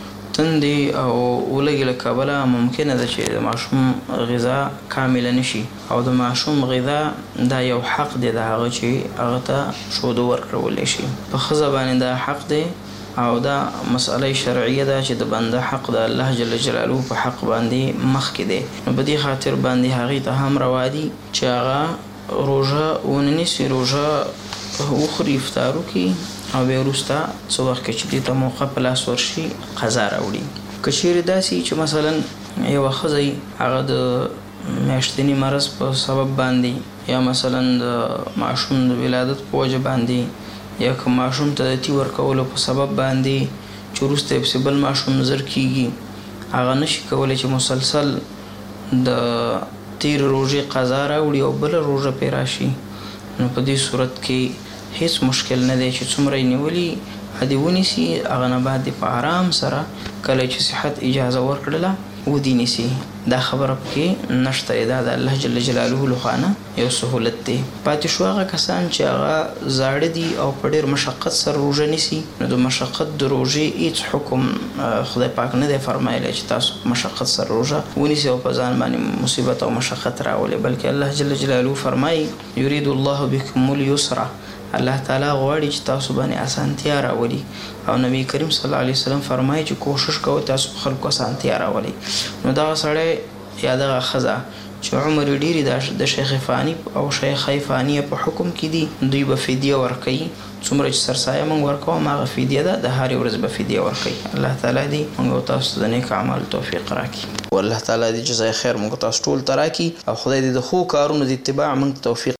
تندې او ولږې له کبله ممکنه ده چې د ماشوم غذا کامله نشي او د ماشوم غذا دا یو حق دی د هغه چې هغه ته شوده ورکولی شي. په ښځه باندې دا حق دی او دا مسئله شرعیه ده چې د بنده حق د الله جل جلاله په حق باندې مخکې دی. نو په دې خاطر باندې هغې ته هم روا دي چې هغه روژه ونه نیسي روژه وخوري افطار وکړي او بیا وروسته څه وخت کې چې دې ته موقع په لاس ورشي قضا راوړي. که چیرې داسې چې مثلا یوه ښځه هغه د میاشتني مرض په سبب باندې یا مثلا د ماشوم د ولادت په وجه باندې یا که ماشوم ته د تی ورکولو په سبب باندې چې وروسته یې پسې بل ماشوم زر کیږي هغه نشي کولی چې مسلسل د تیر روزه قضا راوړي او بل روزه پې راشي، نو په دې صورت کې هیڅ مشکل نه دی چې څومره یې نیولي هدې ونیسي، هغه نه بعد دې په آرام سره کله چې صحت اجازه ورکړله ودې نیسي. دا خبره پکې نشته، دا د الله جل جلاله لخوا نه یو سهولت دی. پاتې شو هغه کسان چې هغه زاړه دي او په ډېر مشقت سره روژه نیسي، نو د مشقت د روژې هیڅ حکم خدای پاک نه دی فرمایلی چې تاسو په مشقت سره روژه ونیسي او په ځان باندې مصیبت او مشقت راولي، بلکې الله جل جلاله فرمایي یرید الله بكم اليسر، الله تعالی غواړي چې تاسو باندې اسانتیا راولي، او نبی کریم صلی الله علیه وسلم فرمایي چې کوشش کوئ تاسو خلکو اسانتیا راولي. نو دغه سړی یا دغه ښځه چې عمر ډېرې د شیخ فانی او شیخې فانیه په حکم کې دي، دوی به فدیه ورکوي. څومره چې سرسایه موږ ورکوو هغه فدیه ده، د هرې ورځ به فدیه ورکوي. الله تعالی دې موږ او تاسو ته د نیک اعمالو توفیق راکړي، والله تعالی دې جزای خیر موږ تاسو ټول ته راکړي، او خدای دې د ښو کارونو د اتباع موږ توفیق